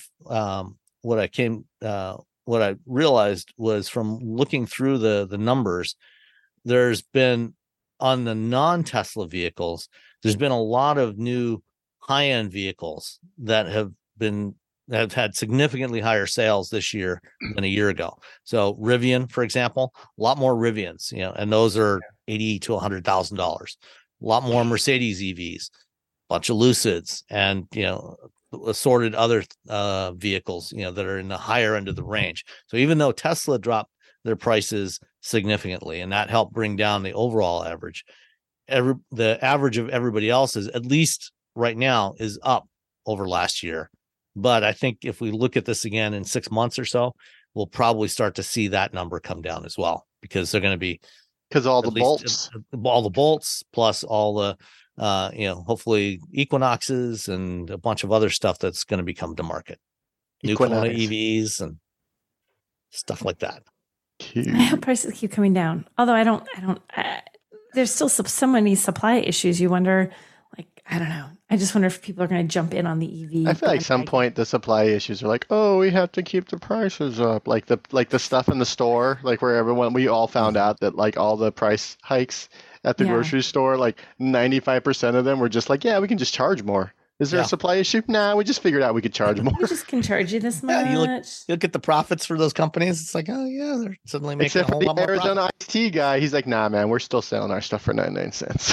realized was from looking through the numbers, there's been on the non-Tesla vehicles, there's been a lot of new high-end vehicles that have had significantly higher sales this year than a year ago. So Rivian, for example, a lot more Rivians, and those are $80,000 to $100,000. A lot more Mercedes EVs, a bunch of Lucids, and assorted other vehicles, that are in the higher end of the range. So even though Tesla dropped their prices significantly, and that helped bring down the overall average, the average of everybody else's, at least right now, is up over last year. But I think if we look at this again in 6 months or so, we'll probably start to see that number come down as well, because they're going to be because all the bolts plus all the hopefully Equinoxes and a bunch of other stuff that's going to be coming to market. New Kona EVs and stuff like that. I hope prices keep coming down. Although there's still so many supply issues. You wonder, I don't know. I just wonder if people are going to jump in on the EV. I feel like some point the supply issues are like, oh, we have to keep the prices up. Like the stuff in the store, like where we all found out that like all the price hikes at the grocery store, like 95% of them were just like, yeah, we can just charge more. Is there a supply issue? Nah, we just figured out we could charge more. We just can charge you this much. You look at the profits for those companies. It's like, oh yeah, they're suddenly making a whole lot more profit. Except for the Arizona iced tea guy, he's like, nah, man, we're still selling our stuff for 99 cents.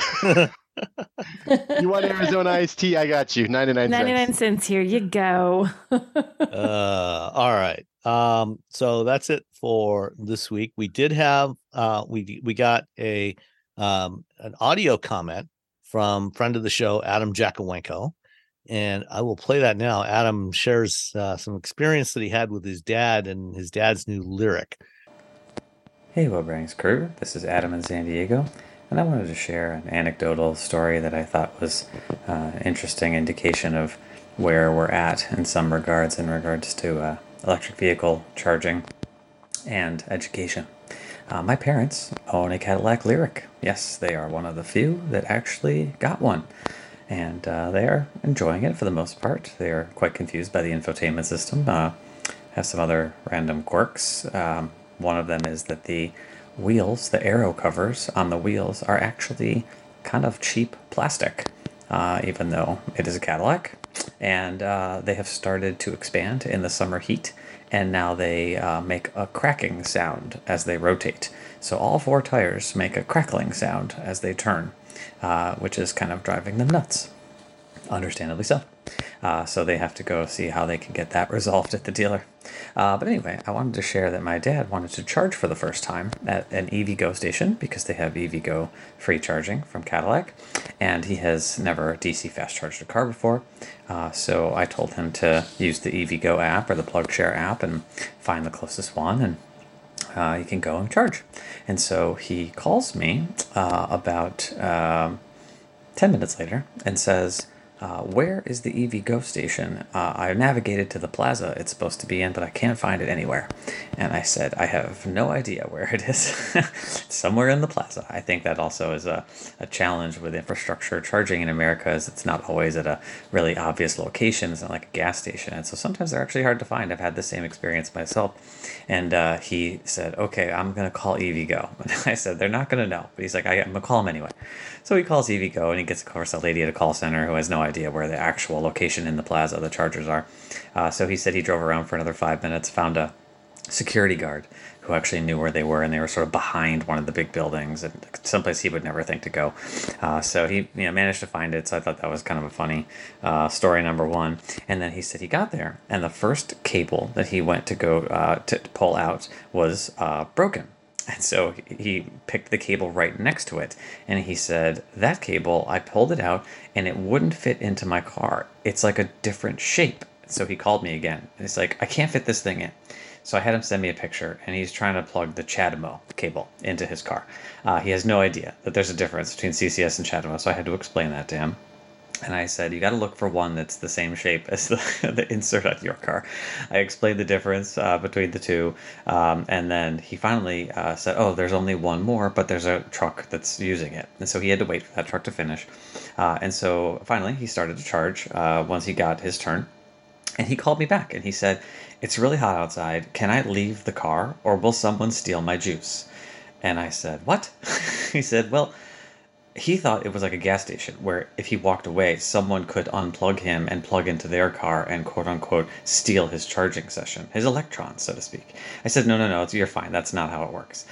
You want Arizona iced tea? I got you. 99 cents. 99 cents. Here you go. All right. So that's it for this week. We did have we got an audio comment from friend of the show, Adam Jakowenko. And I will play that now. Adam shares some experience that he had with his dad and his dad's new Lyriq. Hey, WheelBearings crew. This is Adam in San Diego. And I wanted to share an anecdotal story that I thought was an interesting indication of where we're at in some regards in regards to electric vehicle charging and education. My parents own a Cadillac Lyriq. Yes, they are one of the few that actually got one. And they are enjoying it for the most part. They are quite confused by the infotainment system. Have some other random quirks. One of them is that the wheels, the aero covers on the wheels, are actually kind of cheap plastic, even though it is a Cadillac. And they have started to expand in the summer heat, and now they make a cracking sound as they rotate. So all four tires make a crackling sound as they turn. Which is kind of driving them nuts. Understandably so. So they have to go see how they can get that resolved at the dealer. But anyway, I wanted to share that my dad wanted to charge for the first time at an EVgo station because they have EVgo free charging from Cadillac. And he has never DC fast charged a car before. So I told him to use the EVgo app or the PlugShare app and find the closest one, and you can go and charge. And so he calls me about 10 minutes later and says, where is the EVgo station? I navigated to the plaza it's supposed to be in, but I can't find it anywhere. And I said, I have no idea where it is. Somewhere in the plaza. I think that also is a challenge with infrastructure charging in America, is it's not always at a really obvious location. It's not like a gas station. And so sometimes they're actually hard to find. I've had the same experience myself. And he said, okay, I'm going to call EVgo. And I said, they're not going to know. But he's like, I'm going to call them anyway. So he calls EVgo, and he gets, of course, a lady at a call center who has no idea where the actual location in the plaza the chargers are. So he said he drove around for another 5 minutes, found a security guard who actually knew where they were, and they were sort of behind one of the big buildings, and someplace he would never think to go. So he managed to find it, so I thought that was kind of a funny story, number one. And then he said he got there, and the first cable that he went to go to pull out was broken. And so he picked the cable right next to it, and he said, that cable, I pulled it out, and it wouldn't fit into my car. It's like a different shape. So he called me again, and he's like, I can't fit this thing in. So I had him send me a picture, and he's trying to plug the CHAdeMO cable into his car. He has no idea that there's a difference between CCS and CHAdeMO, so I had to explain that to him. And I said, you got to look for one that's the same shape as the insert on your car. I explained the difference between the two. And then he finally said, oh, there's only one more, but there's a truck that's using it. And so he had to wait for that truck to finish. And so finally he started to charge once he got his turn. And he called me back and he said, it's really hot outside. Can I leave the car, or will someone steal my juice? And I said, what? He said, well, he thought it was like a gas station where if he walked away, someone could unplug him and plug into their car and quote unquote steal his charging session, his electrons, so to speak. I said, no, you're fine. That's not how it works.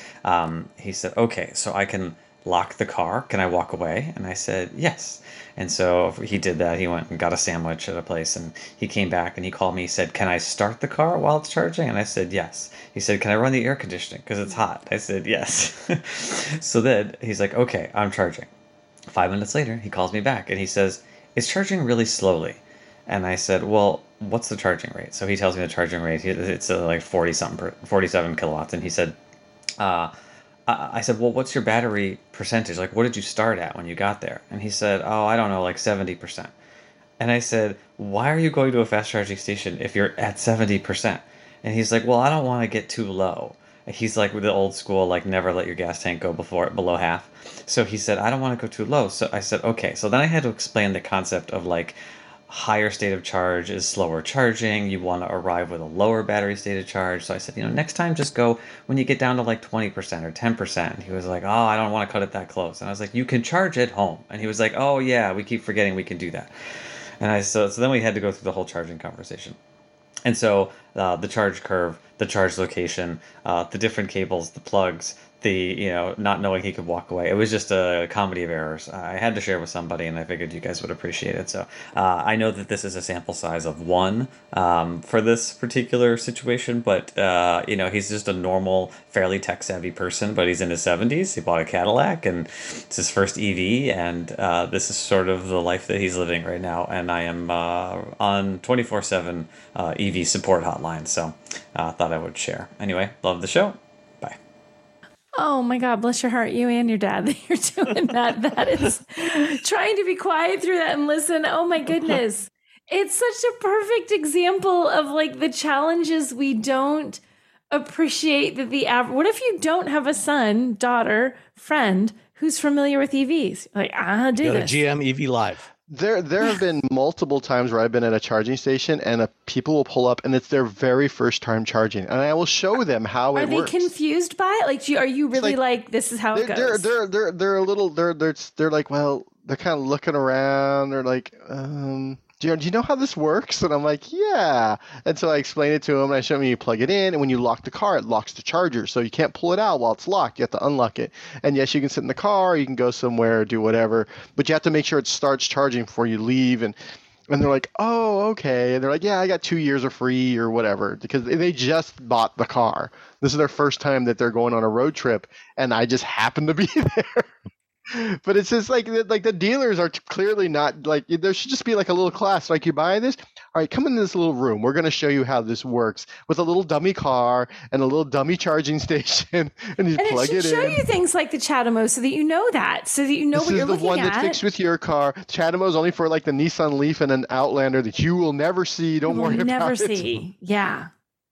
He said, okay, so I can lock the car. Can I walk away? And I said, yes. And so he did that. He went and got a sandwich at a place, and he came back and he called me. He said, can I start the car while it's charging? And I said, yes. He said, can I run the air conditioning because it's hot? I said, yes. So then he's like, okay, I'm charging. 5 minutes later, he calls me back and he says, it's charging really slowly. And I said, well, what's the charging rate? So he tells me the charging rate. It's like 47 kilowatts. And he said, I said, well, what's your battery percentage? Like, what did you start at when you got there? And he said, oh, I don't know, like 70%. And I said, why are you going to a fast charging station if you're at 70%? And he's like, well, I don't want to get too low. He's like with the old school, like never let your gas tank go below half. So he said, I don't want to go too low. So I said, okay. So then I had to explain the concept of like higher state of charge is slower charging. You want to arrive with a lower battery state of charge. So I said, next time just go when you get down to like 20% or 10%. And he was like, oh, I don't want to cut it that close. And I was like, you can charge at home. And he was like, oh yeah, we keep forgetting we can do that. And so then we had to go through the whole charging conversation. And so the charge curve, the charge location, the different cables, the plugs, the not knowing he could walk away. It was just a comedy of errors. I had to share with somebody, and I figured you guys would appreciate it. So I know that this is a sample size of one for this particular situation, but he's just a normal, fairly tech savvy person. But he's in his 70s. He bought a Cadillac, and it's his first EV, and this is sort of the life that he's living right now. And I am on 24/7 EV support hotline. So thought I would share. Anyway, love the show. Bye. Oh my God, bless your heart, you and your dad, that you're doing that. That is trying to be quiet through that and listen. Oh my goodness. It's such a perfect example of like the challenges we don't appreciate that the average. What if you don't have a son, daughter, friend who's familiar with EVs? Like, do this. GM EV Live. There have been multiple times where I've been at a charging station and people will pull up and it's their very first time charging, and I will show them how it works. Are they confused by it? Like, are you really like this is how it goes? They're a little they're like, well, they're kind of looking around. They're like, do you know how this works? And I'm like, yeah. And so I explain it to them, and I show them you plug it in, and when you lock the car, it locks the charger. So you can't pull it out while it's locked. You have to unlock it. And yes, you can sit in the car, you can go somewhere, do whatever, but you have to make sure it starts charging before you leave. And they're like, oh, okay. And they're like, yeah, I got 2 years of free or whatever, because they just bought the car. This is their first time that they're going on a road trip, and I just happen to be there. But it's just like the dealers are clearly not like, there should just be like a little class. Like, you buy this, all right, come into this little room. We're going to show you how this works with a little dummy car and a little dummy charging station, and you plug it in. And it should show you things like the CHAdeMO so that you know what you're looking at. This is the one that fits with your car. CHAdeMO is only for like the Nissan Leaf and an Outlander that you will never see. Don't worry about it. Never see. Yeah.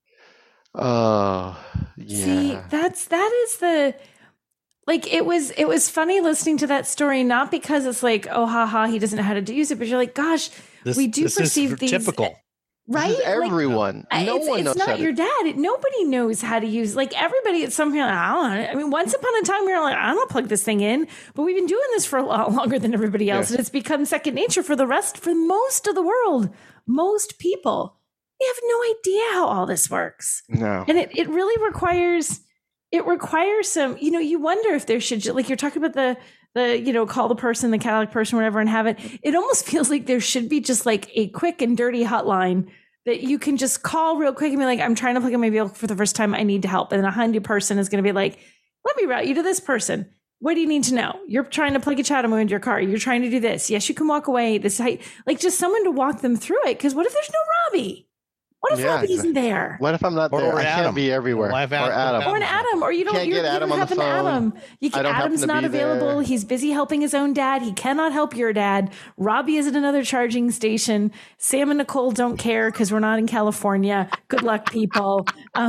Oh, yeah. See, that is the. Like, it was funny listening to that story, not because it's like, oh, haha, he doesn't know how to use it, but you're like, gosh, we do perceive these. Typical. Right? This is everyone. Like, no one knows. It's not your dad. Nobody knows how to use. Like, everybody at some point, I mean, once upon a time, we were like, I don't plug this thing in, but we've been doing this for a lot longer than everybody else, and it's become second nature for most of the world. Most people, they have no idea how all this works. No, and it really requires. It requires some, you wonder if there should, like you're talking about the call the person, the Cadillac person, whatever, and have it. It almost feels like there should be just like a quick and dirty hotline that you can just call real quick and be like, I'm trying to plug in my vehicle for the first time. I need help. And then a handy person is going to be like, let me route you to this person. What do you need to know? You're trying to plug a CHAdeMO into your car. You're trying to do this. Yes, you can walk away. This is like just someone to walk them through it. Because what if there's no Robbie? What if Robbie isn't there? What if I'm not there? I can't be everywhere. Or Adam. Or an Adam. Or you don't get Adam on the phone. Adam's not available. There. He's busy helping his own dad. He cannot help your dad. Robbie is at another charging station. Sam and Nicole don't care because we're not in California. Good luck, people.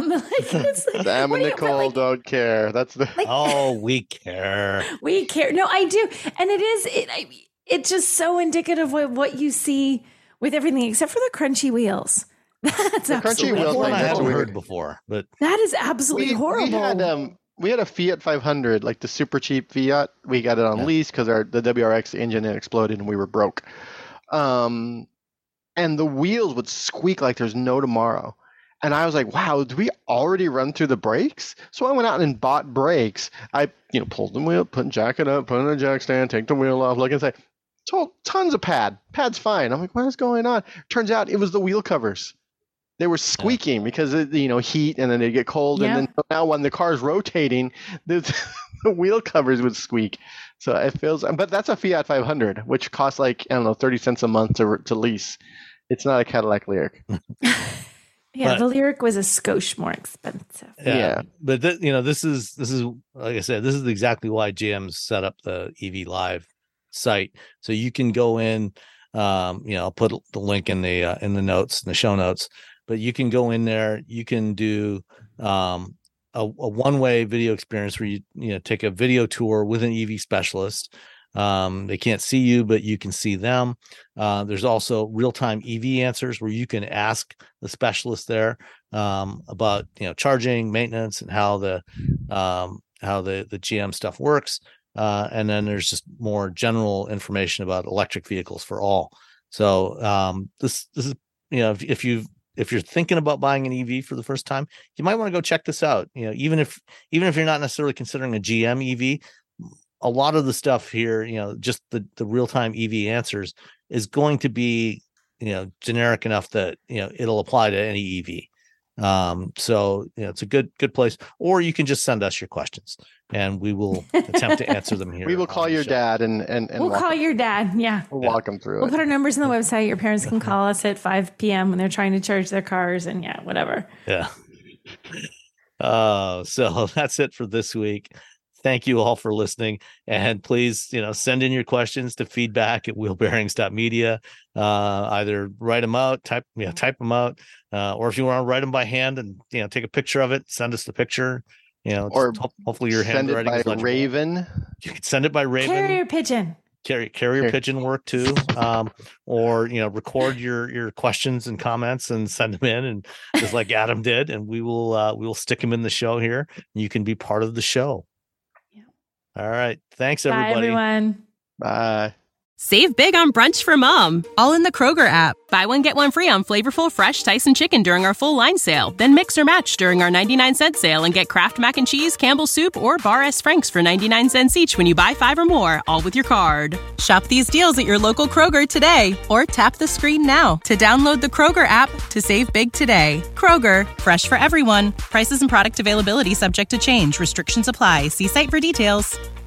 Sam and Nicole don't care. That's the. We care. We care. No, I do. And it's just so indicative of what you see with everything except for the crunchy wheels. That's absolutely horrible. I haven't heard before, but that is absolutely horrible. We had a Fiat 500, like the super cheap Fiat. We got it on lease because the WRX engine had exploded and we were broke. And the wheels would squeak like there's no tomorrow. And I was like, wow, do we already run through the brakes? So I went out and bought brakes. I pulled the wheel, put jack it up, put it in the jack stand, take the wheel off, look inside. Tons of pad. Pad's fine. I'm like, what is going on? Turns out it was the wheel covers. They were squeaking because of, heat, and then they get cold. Yeah. And then now when the car's rotating, the wheel covers would squeak. So it feels, but that's a Fiat 500, which costs like, I don't know, 30 cents a month to lease. It's not a Cadillac Lyriq. Yeah, the Lyriq was a skosh more expensive. Yeah. But this is like I said, this is exactly why GM's set up the EV Live site, so you can go in. I'll put the link in the notes, in the show notes. But you can go in there. You can do a one-way video experience where you take a video tour with an EV specialist. They can't see you, but you can see them. There's also real-time EV answers where you can ask the specialist there about charging, maintenance, and how the GM stuff works. And then there's just more general information about electric vehicles for all. So this is if you're thinking about buying an EV for the first time, you might want to go check this out. Even if you're not necessarily considering a GM EV. A lot of the stuff here, just the real-time EV answers is going to be, generic enough that, it'll apply to any EV. So, it's a good place. Or you can just send us your questions and we will attempt to answer them here. We will call your dad and we'll call your dad. Yeah. We'll walk him through it. We'll put our numbers on the website. Your parents can call us at 5 p.m. when they're trying to charge their cars and whatever. Yeah. So that's it for this week. Thank you all for listening, and please, send in your questions to feedback@wheelbearings.media. Either write them out, type them out, or if you want to write them by hand and take a picture of it, send us the picture. Or hopefully your handwriting is legible. Raven. You can send it by Raven. Carrier pigeon. Carrier pigeon work too. Or record your questions and comments and send them in, and just like Adam did, and we will stick them in the show here. And you can be part of the show. All right. Thanks, everybody. Bye, everyone. Bye. Save big on brunch for mom, all in the Kroger app. Buy one, get one free on flavorful, fresh Tyson chicken during our full line sale. Then mix or match during our 99-cent sale and get Kraft Mac and Cheese, Campbell's Soup, or Bar S. Frank's for 99 cents each when you buy 5 or more, all with your card. Shop these deals at your local Kroger today, or tap the screen now to download the Kroger app to save big today. Kroger, fresh for everyone. Prices and product availability subject to change. Restrictions apply. See site for details.